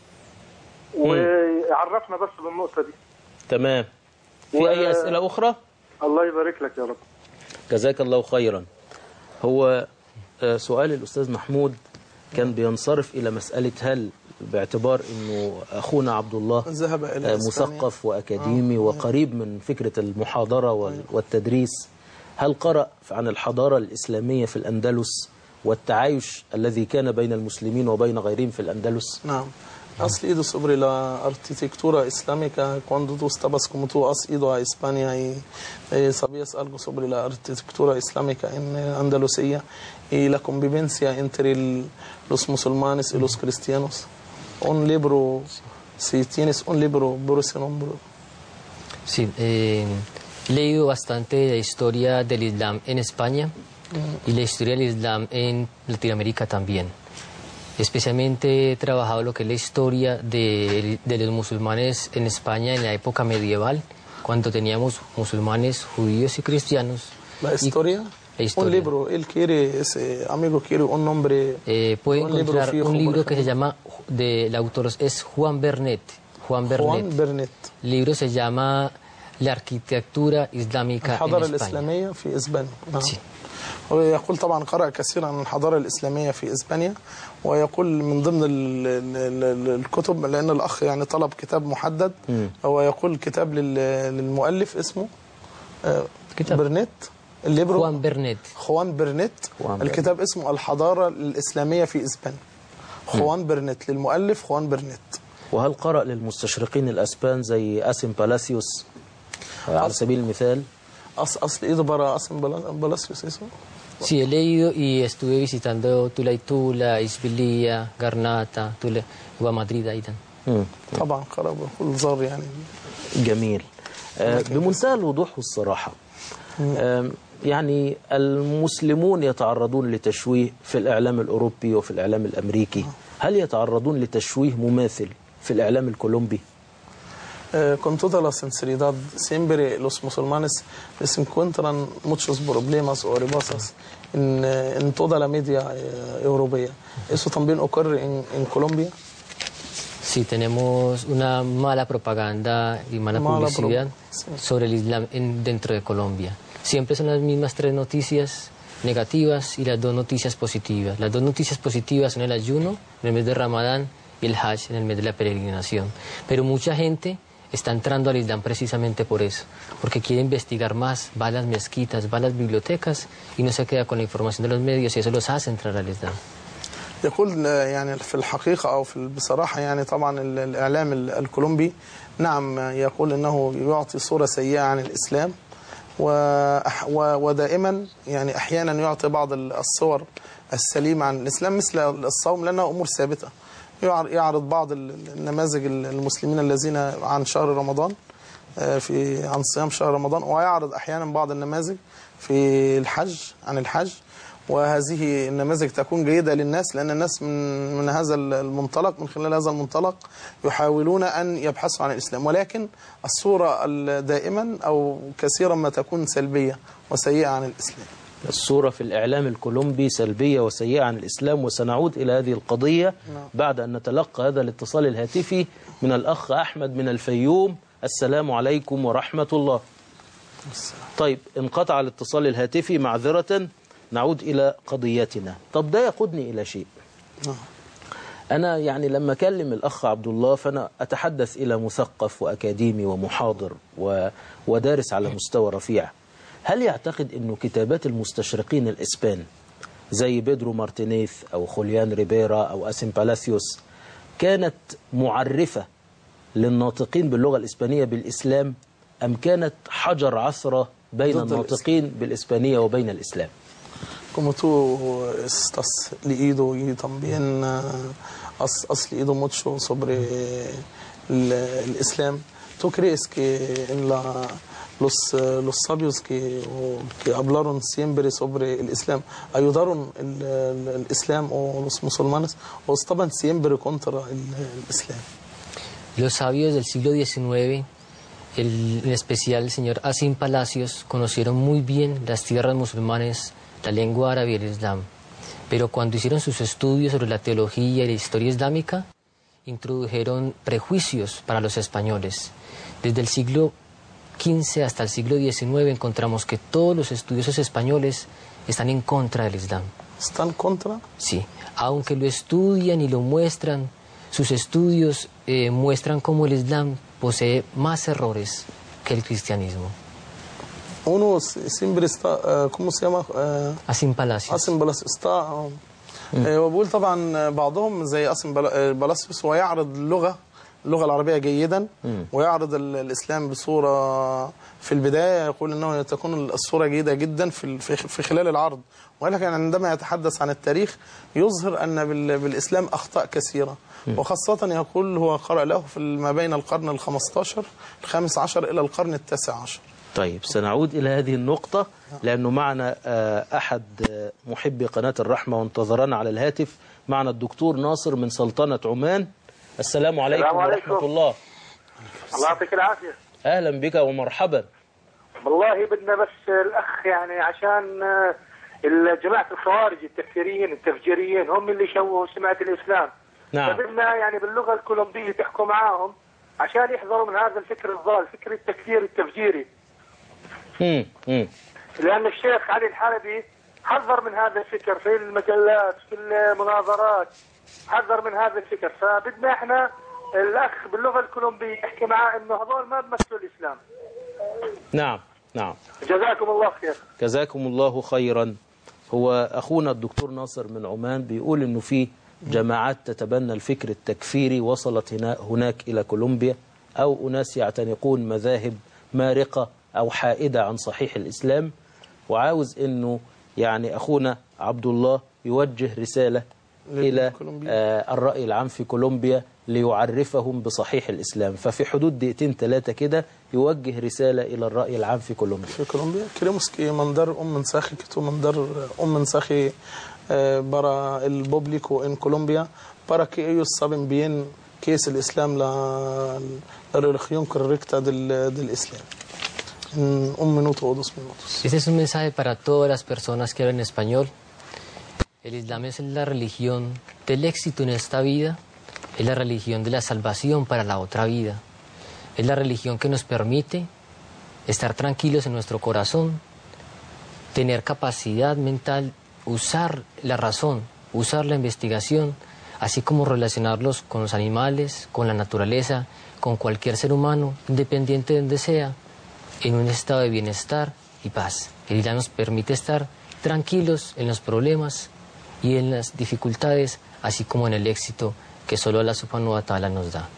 [SPEAKER 9] ويعرفنا بس بالنقطة دي.
[SPEAKER 2] تمام. في أي أسئلة أخرى؟
[SPEAKER 9] الله يبارك لك يا رب.
[SPEAKER 2] جزاك الله خيرا. هو سؤال الأستاذ محمود كان بينصرف إلى مسألة هل باعتبار أنه أخونا عبد الله مثقف وأكاديمي وقريب من فكرة المحاضرة والتدريس، هل قرأ عن الحضارة الإسلامية في الأندلس والتعايش الذي كان بين المسلمين وبين غيرهم في الأندلس؟
[SPEAKER 7] نعم. Has leído sobre la arquitectura islámica cuando tú estabas, como tú has ido a España y sabías algo sobre la arquitectura islámica en Andalucía y la convivencia entre los musulmanes y los cristianos. Un libro, si tienes un libro por ese nombre.
[SPEAKER 8] Sí, he leído bastante de la historia del Islam en España y la historia del Islam en Latinoamérica también. Especialmente he trabajado lo que es la historia de los musulmanes en España en la época medieval, cuando teníamos musulmanes, judíos y cristianos.
[SPEAKER 7] ¿La historia? Un libro, él quiere, ese amigo quiere un nombre.
[SPEAKER 8] Puede encontrar un libro que se llama, el autor es Juan Bernet. Juan Bernet. El libro se llama La arquitectura islámica en España.
[SPEAKER 7] الحضارة الإسلامية في إسبانيا.
[SPEAKER 8] Sí.
[SPEAKER 7] ويقول طبعا قرأ كثيرا عن الحضارة الإسلامية في إسبانيا، ويقول من ضمن الكتب، لأن الأخ يعني طلب كتاب محدد، هو يقول كتاب للمؤلف اسمه برنيت. خوان برنيت. الكتاب اسمه الحضارة الإسلامية في إسبانيا. خوان برنيت للمؤلف خوان برنيت.
[SPEAKER 2] وهل قرأ للمستشرقين الأسبان زي أسيم بالاسيوس على سبيل المثال؟
[SPEAKER 7] أصل إيده برا أسيم بالاسيوس اسمه؟
[SPEAKER 8] Sí, he leído y estuve visitando Tula y Tula, Isbilía, Garnata, Tula, ومدريد أيضا.
[SPEAKER 7] طبعا قرأ بكل زار يعني.
[SPEAKER 2] جميل. بمنتهى الوضوح والصراحة، يعني المسلمون يتعرضون لتشويه في الإعلام الأوروبي وفي الإعلام الأمريكي، هل يتعرضون لتشويه مماثل في الإعلام الكولومبي؟
[SPEAKER 7] Con toda la sinceridad, siempre los musulmanes les encuentran muchos problemas o rebasas en toda la media europea. ¿Eso también ocurre en Colombia?
[SPEAKER 8] Sí, tenemos una mala propaganda y mala publicidad sobre el Islam dentro de Colombia. Siempre son las mismas tres noticias negativas y las dos noticias positivas. Las dos noticias positivas son el ayuno en el mes de Ramadán y el Hajj en el mes de la peregrinación. Pero mucha gente está entrando al Islam precisamente por eso, porque quiere investigar más, va a las mezquitas, va a las bibliotecas y no se queda con la información de los medios y eso los hace entrar al Islam.
[SPEAKER 7] يقول يعني في الحقيقة أو بصراحة يعني طبعا الإعلام الكولومبي نعم يقول أنه يعطي صورة سيئة عن الإسلام ودائما يعني أحيانا يعطي بعض الصور السليمة عن الإسلام مثل الصوم لأنها أمور ثابتة. يعرض بعض النماذج المسلمين الذين عن شهر رمضان عن صيام شهر رمضان، ويعرض أحيانا بعض النماذج في الحج عن الحج، وهذه النماذج تكون جيدة للناس لأن الناس من هذا المنطلق، من خلال هذا المنطلق يحاولون أن يبحثوا عن الإسلام، ولكن الصورة دائما أو كثيرا ما تكون سلبية وسيئة عن الإسلام.
[SPEAKER 2] الصورة في الإعلام الكولومبي سلبية وسيئة عن الإسلام، وسنعود إلى هذه القضية بعد أن نتلقى هذا الاتصال الهاتفي من الأخ أحمد من الفيوم. السلام عليكم ورحمة الله. طيب انقطع الاتصال الهاتفي معذرة، نعود إلى قضيتنا. طب ده يقودني إلى شيء. أنا يعني لما أكلم الأخ عبد الله فأنا أتحدث إلى مثقف وأكاديمي ومحاضر ودارس على مستوى رفيع. هل يعتقد أنه كتابات المستشرقين الإسبان زي بيدرو مارتينيز أو خوليان ريبيرا أو أسيم بالاثيوس كانت معرفة للناطقين باللغة الإسبانية بالإسلام، أم كانت حجر عثرة بين الناطقين بالإسبانية وبين الإسلام؟
[SPEAKER 7] Como tú estás leído y también has leído mucho sobre el Islam, ¿tú crees que los sabios que hablaron siempre sobre el Islam ayudaron el Islam o los musulmanes o estaban siempre contra el Islam?
[SPEAKER 8] Los sabios del siglo XIX, en especial el señor Asim Palacios, conocieron muy bien las tierras musulmanes, la lengua árabe y el Islam. Pero cuando hicieron sus estudios sobre la teología y la historia islámica, introdujeron prejuicios para los españoles. Desde el siglo XV hasta el siglo XIX encontramos que todos los estudiosos españoles están en contra del Islam.
[SPEAKER 7] ¿Están contra?
[SPEAKER 8] Sí, aunque lo estudian y lo muestran, sus estudios muestran cómo el Islam posee más errores que el cristianismo.
[SPEAKER 7] Uno siempre está, ¿cómo se llama؟
[SPEAKER 8] أسيم Palacios.
[SPEAKER 7] أسيم Palacios está وبقول طبعا بعضهم زي أسيم Palacios ويعرض اللغة العربية جيدا ويعرض الإسلام بصورة في البداية يقول أنه تكون الصورة جيدة جدا في خلال العرض، ولكن عندما يتحدث عن التاريخ يظهر أن بالإسلام أخطاء كثيرة، وخاصة يقول هو قرأ له في ما بين القرن الخامس عشر إلى القرن التاسع عشر.
[SPEAKER 2] طيب سنعود إلى هذه النقطة لأنه معنا أحد محبي قناة الرحمة وانتظرنا على الهاتف، معنا الدكتور ناصر من سلطنة عمان. السلام عليكم ورحمة الله.
[SPEAKER 10] الله يعطيك العافية.
[SPEAKER 2] أهلا بك ومرحبا.
[SPEAKER 10] والله بدنا بس الأخ يعني عشان جماعة الخوارج التفجيريين هم اللي شوهوا سمعة الإسلام.
[SPEAKER 2] نعم.
[SPEAKER 10] فبدنا يعني باللغة الكولومبية تحكوا معاهم عشان يحذروا من هذا الفكر الضال، فكر التكفير التفجيري. لأن الشيخ علي الحلبي حذر من هذا الفكر في المجلات في المناظرات، حذر من هذا الفكر. فبدنا احنا الأخ باللغة الكولومبية يحكي معاه إنه هذول ما بمثلوا الإسلام.
[SPEAKER 2] نعم.
[SPEAKER 10] جزاكم الله خير.
[SPEAKER 2] جزاكم الله خيرا. هو أخونا الدكتور ناصر من عمان بيقول إنه في جماعات تتبنى الفكر التكفيري وصلت هناك إلى كولومبيا، أو أناس يعتنقون مذاهب مارقة أو حائدة عن صحيح الإسلام، وعاوز إنه يعني أخونا عبد الله يوجه رسالة إلى الرأي العام في كولومبيا ليعرفهم بصحيح الإسلام. ففي حدود دقيقتين ثلاثة كده يوجه رسالة إلى الرأي العام في كولومبيا.
[SPEAKER 7] في كولومبيا queremos que mandar un mensaje, que tú mandar un mensaje para el público en Colombia para que ellos saben bien qué es el Islam, la religión correcta del Islam. En un minuto o 2 minutos.
[SPEAKER 8] Este es un mensaje para todas las personas que hablan español. El Islam es la religión del éxito en esta vida, es la religión de la salvación para la otra vida, es la religión que nos permite estar tranquilos en nuestro corazón, tener capacidad mental, usar la razón, usar la investigación, así como relacionarlos con los animales, con la naturaleza, con cualquier ser humano, independiente de donde sea, en un estado de bienestar y paz. El Islam nos permite estar tranquilos en los problemas y en las dificultades, así como en el éxito que solo Allah subhanahu wa ta'ala nos da.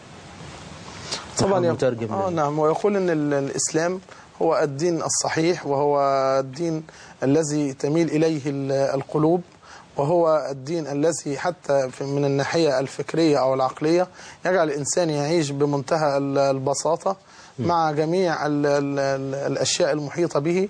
[SPEAKER 7] طبعا نعم. ويقول أن الإسلام هو الدين الصحيح، وهو الدين الذي تميل إليه القلوب، وهو الدين الذي حتى من الناحية الفكرية أو العقلية يجعل الإنسان يعيش بمنتهى البساطة مع جميع الأشياء المحيطة به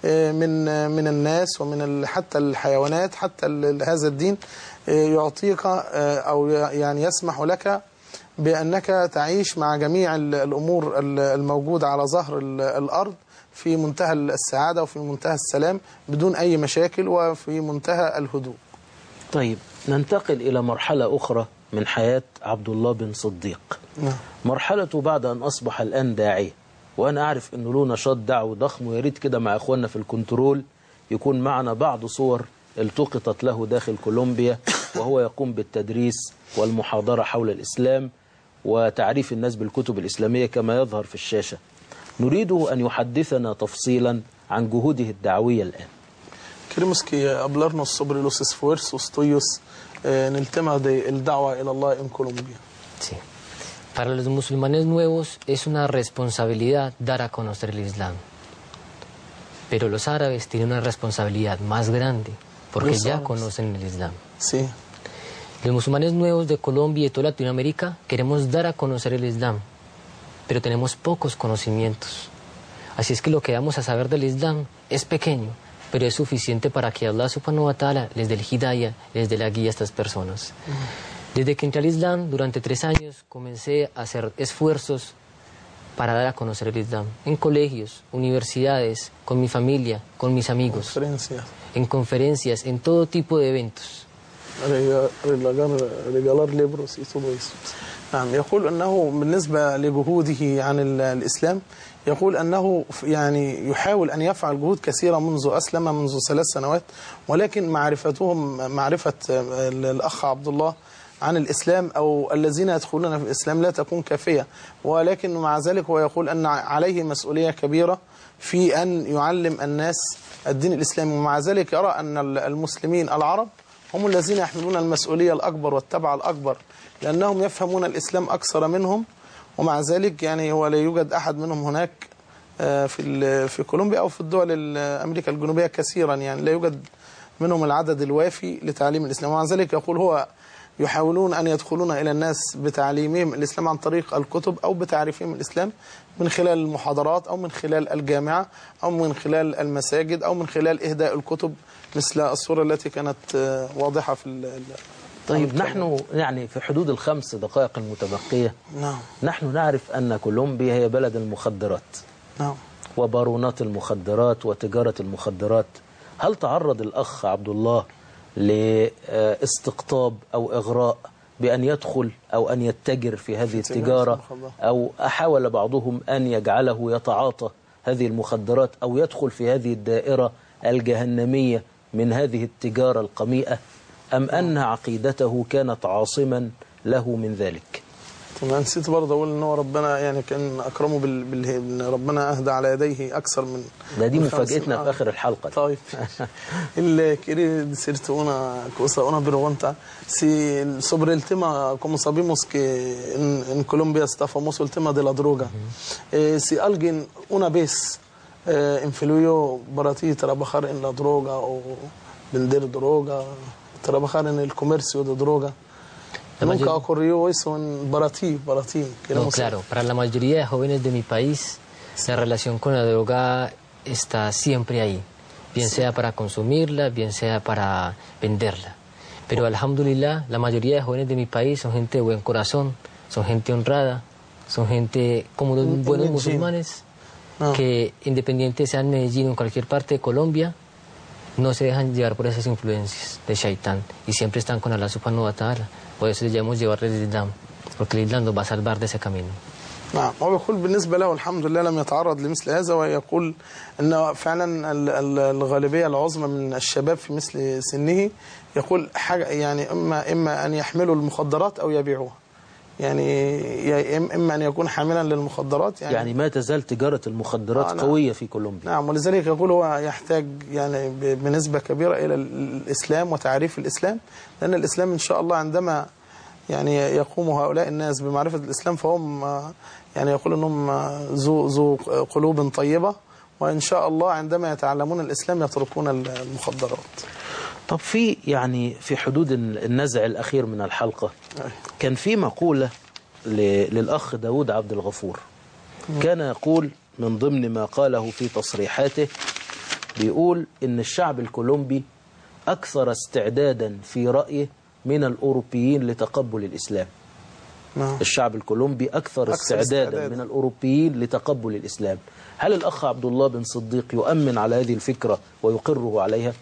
[SPEAKER 7] من الناس ومن حتى الحيوانات. حتى هذا الدين يعطيك أو يعني يسمح لك بأنك تعيش مع جميع الأمور الموجودة على ظهر الأرض في منتهى السعادة وفي منتهى السلام بدون أي مشاكل وفي منتهى الهدوء.
[SPEAKER 2] طيب ننتقل إلى مرحلة أخرى من حياة عبد الله بن صديق. مرحلته بعد أن أصبح الآن داعية، وأنا أعرف أنه له نشاط دعوي ضخم، ويريد كده مع إخواننا في الكنترول يكون معنا بعض صور التقطت له داخل كولومبيا وهو يقوم بالتدريس والمحاضرة حول الإسلام وتعريف الناس بالكتب الإسلامية كما يظهر في الشاشة. نريده أن يحدثنا تفصيلا عن جهوده الدعوية الآن.
[SPEAKER 7] Queremos que hablarnos sobre los esfuerzos tuyos en el tema de el da'wa ila Allah en Colombia.
[SPEAKER 8] Sí. Para los musulmanes nuevos es una responsabilidad dar a conocer el Islam. Pero los árabes tienen una responsabilidad más grande porque ya conocen el Islam.
[SPEAKER 7] Sí.
[SPEAKER 8] Los musulmanes nuevos de Colombia y de toda Latinoamérica queremos dar a conocer el Islam, pero tenemos pocos conocimientos. Así es que lo que vamos a saber del Islam es pequeño, pero es suficiente para que Allah subhanahu wa ta'ala les dé el hidayah, les dé la guía a estas personas. Desde que entré al Islam, durante 3 años, comencé a hacer esfuerzos para dar a conocer el Islam. En colegios, universidades, con mi familia, con mis amigos. En conferencias, en todo tipo de eventos.
[SPEAKER 7] regalar libros y todo eso. نعم. يقول أنه بالنسبة لجهوده عن الإسلام يقول أنه يعني يحاول أن يفعل جهود كثيرة منذ أسلم منذ 3 سنوات، ولكن معرفة الأخ عبد الله عن الإسلام أو الذين يدخلون في الإسلام لا تكون كافية، ولكن مع ذلك هو يقول أن عليه مسؤولية كبيرة في أن يعلم الناس الدين الإسلامي، ومع ذلك يرى أن المسلمين العرب هم الذين يحملون المسؤولية الأكبر والتبع الأكبر لأنهم يفهمون الإسلام أكثر منهم، ومع ذلك يعني هو لا يوجد أحد منهم هناك في كولومبيا أو في الدول أمريكا الجنوبية كثيرا، يعني لا يوجد منهم العدد الوافي لتعليم الإسلام. ومع ذلك يقول هو يحاولون أن يدخلون إلى الناس بتعليمهم الإسلام عن طريق الكتب أو بتعريفهم الإسلام من خلال المحاضرات أو من خلال الجامعة أو من خلال المساجد أو من خلال إهداء الكتب مثل الصورة التي كانت واضحة في
[SPEAKER 2] طيب نحن يعني في حدود ال5 دقائق المتبقية نحن نعرف أن كولومبيا هي بلد المخدرات وبارونات المخدرات وتجارة المخدرات. هل تعرض الأخ عبد الله لاستقطاب أو إغراء بأن يدخل أو أن يتجر في هذه التجارة، أو حاول بعضهم أن يجعله يتعاطى هذه المخدرات أو يدخل في هذه الدائرة الجهنمية من هذه التجارة القميئة، أم أن عقيدته كانت عاصما له من ذلك؟
[SPEAKER 7] طبعا نسيت برضه أقول أنه ربنا يعني كان أكرمه ربنا أهدى على يديه أكثر من
[SPEAKER 2] دي مفاجأتنا في آخر الحلقة.
[SPEAKER 7] طيب il quería decirte una cosa, una pregunta. Sobre el tema, como sabemos que en Colombia está famoso el tema de la droga, si alguien una vez influyó para ti trabajar en la droga o vender droga, trabajar en el comercio de droga, ¿nunca ocurrió eso para ti?
[SPEAKER 8] No, claro, para la mayoría de jóvenes de mi país, la relación con la droga está siempre ahí, bien sea para consumirla, bien sea para venderla. Pero alhamdulillah, la mayoría de jóvenes de mi país son gente de buen corazón, son gente honrada, son gente como los buenos musulmanes, que independiente sean Medellín o en cualquier parte de Colombia, no se dejan llevar por esas influencias de Shaitán y siempre están con Allah subhanahu wa ta'ala. Por eso debemos llevarles el Islam, porque el Islam nos va a salvar de ese camino.
[SPEAKER 7] نعم. هو بيقول بالنسبة له الحمد لله لم يتعرض لمثل هذا، ويقول أنه فعلا الغالبية العظمى من الشباب في مثل سنه يقول حاجة يعني إما أن يحملوا المخدرات أو يبيعوها، يعني إما أن يكون حاملا للمخدرات يعني ما
[SPEAKER 2] تزال تجارة المخدرات قوية في كولومبيا.
[SPEAKER 7] نعم. ولذلك يقول هو يحتاج يعني بنسبة كبيرة إلى الإسلام وتعريف الإسلام، لأن الإسلام إن شاء الله عندما يعني يقوم هؤلاء الناس بمعرفة الإسلام فهم يعني يقول أنهم ذو قلوب طيبة، وإن شاء الله عندما يتعلمون الإسلام يتركون المخدرات.
[SPEAKER 2] طب في حدود النزع الأخير من الحلقة كان في مقولة للأخ داود عبد الغفور، كان يقول من ضمن ما قاله في تصريحاته، بيقول إن الشعب الكولومبي أكثر استعدادا في رأيه من الأوروبيين لتقبل الإسلام. الشعب الكولومبي أكثر استعدادا من الأوروبيين لتقبل الإسلام. هل الأخ عبد الله بن صديق يؤمن على هذه الفكرة ويقره عليها؟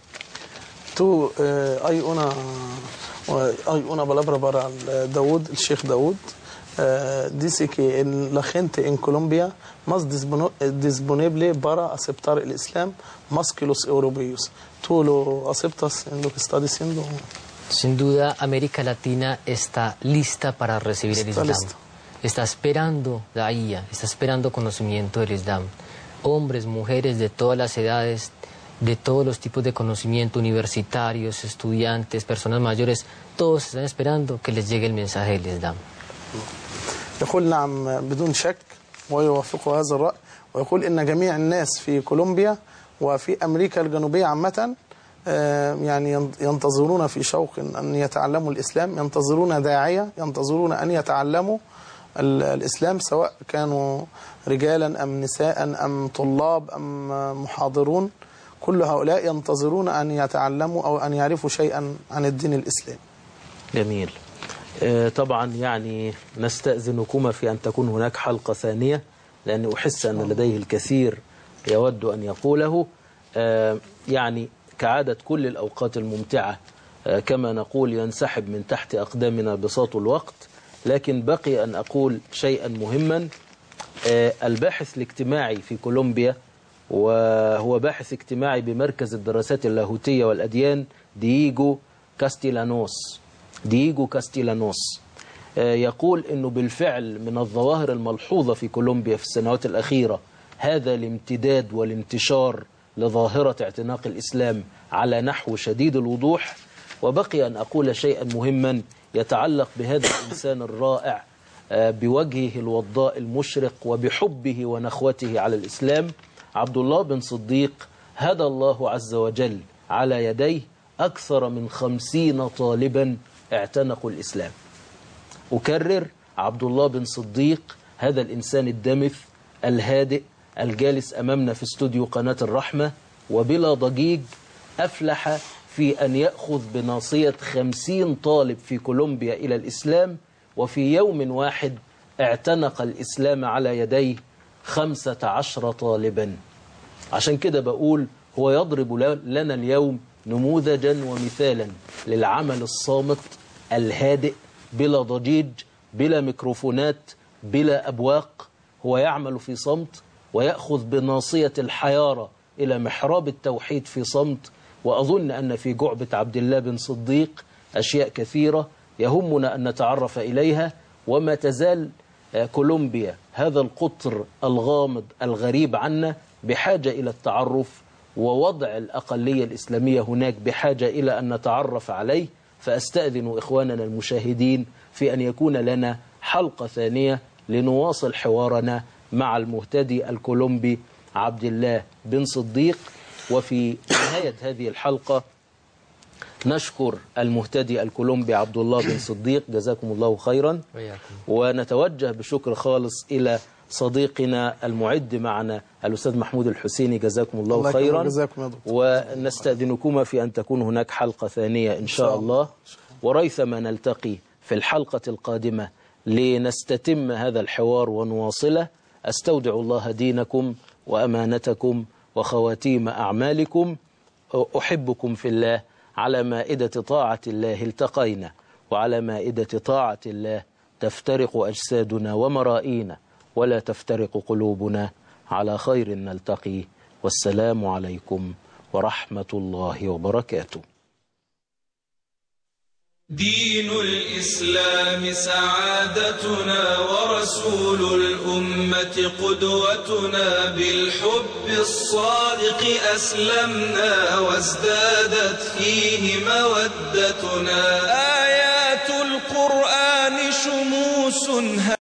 [SPEAKER 7] hay una palabra para Daud, el Sheikh Daud, dice que la gente en Colombia más disponible para aceptar el Islam más que los europeos. ¿Tú lo aceptas en lo que está diciendo?
[SPEAKER 8] Sin duda, América Latina está lista para recibir el Islam. Está esperando daía, está esperando conocimiento del Islam. Hombres, mujeres de todas las edades, de todos los tipos de conocimiento, universitarios, estudiantes, personas mayores, todos están esperando que les llegue el mensaje del Islam.
[SPEAKER 7] يقول نعم بدون شك ويوافقه هذا الرأي، ويقول إن جميع الناس في كولومبيا وفي أمريكا الجنوبية عامة يعني ينتظرون في شوق أن يتعلموا الإسلام، ينتظرون داعية، ينتظرون أن يتعلموا الإسلام سواء كانوا رجالا أم نساء أم طلاب أم محاضرون، كل هؤلاء ينتظرون أن يتعلموا أو أن يعرفوا شيئا عن الدين الإسلامي.
[SPEAKER 2] جميل. طبعا يعني نستأذنكما في أن تكون هناك حلقة ثانية، لأن أحس أن لديه الكثير يود أن يقوله. يعني كعادة كل الأوقات الممتعة كما نقول ينسحب من تحت أقدامنا بساط الوقت، لكن بقي أن أقول شيئا مهما. الباحث الاجتماعي في كولومبيا، وهو باحث اجتماعي بمركز الدراسات اللاهوتية والأديان، دييغو كاستيلانوس، يقول أنه بالفعل من الظواهر الملحوظة في كولومبيا في السنوات الأخيرة هذا الامتداد والانتشار لظاهرة اعتناق الإسلام على نحو شديد الوضوح. وبقي أن أقول شيئا مهما يتعلق بهذا الإنسان الرائع بوجهه الوضاء المشرق وبحبه ونخوته على الإسلام. عبد الله بن صديق هدى الله عز وجل على يديه أكثر من 50 طالبا اعتنقوا الإسلام. أكرر، عبد الله بن صديق هذا الإنسان الدمث الهادئ الجالس أمامنا في استوديو قناة الرحمة وبلا ضجيج أفلح في أن يأخذ بناصية 50 طالب في كولومبيا إلى الإسلام، وفي يوم واحد اعتنق الإسلام على يديه 15 طالبا. عشان كده بقول هو يضرب لنا اليوم نموذجا ومثالا للعمل الصامت الهادئ بلا ضجيج بلا ميكروفونات بلا أبواق. هو يعمل في صمت ويأخذ بناصية الحيارى إلى محراب التوحيد في صمت. وأظن أن في جعبة عبد الله بن صديق أشياء كثيرة يهمنا أن نتعرف إليها. وما تزال كولومبيا هذا القطر الغامض الغريب عنا بحاجة إلى التعرف، ووضع الأقلية الإسلامية هناك بحاجة إلى أن نتعرف عليه. فأستأذن إخواننا المشاهدين في أن يكون لنا حلقة ثانية لنواصل حوارنا مع المهتدي الكولومبي عبد الله بن صديق. وفي نهاية هذه الحلقة نشكر المهتدي الكولومبي عبد الله بن صديق، جزاكم الله خيرا. ونتوجه بشكر خالص إلى صديقنا المعد معنا الأستاذ محمود الحسيني، جزاكم الله خيرا. ونستأذنكما في أن تكون هناك حلقة ثانية إن شاء الله، وريثما نلتقي في الحلقة القادمة لنستتم هذا الحوار ونواصله. أستودع الله دينكم وأمانتكم وخواتيم أعمالكم. أحبكم في الله. على مائدة طاعة الله التقينا، وعلى مائدة طاعة الله تفترق أجسادنا ومرائينا. ولا تفترق قلوبنا. على خير نلتقي، والسلام عليكم ورحمة الله وبركاته.
[SPEAKER 1] دين الإسلام سعادتنا، ورسول الأمة قدوتنا، بالحب الصادق أسلمنا، وازدادت فيه مودتنا. آيات القرآن شموس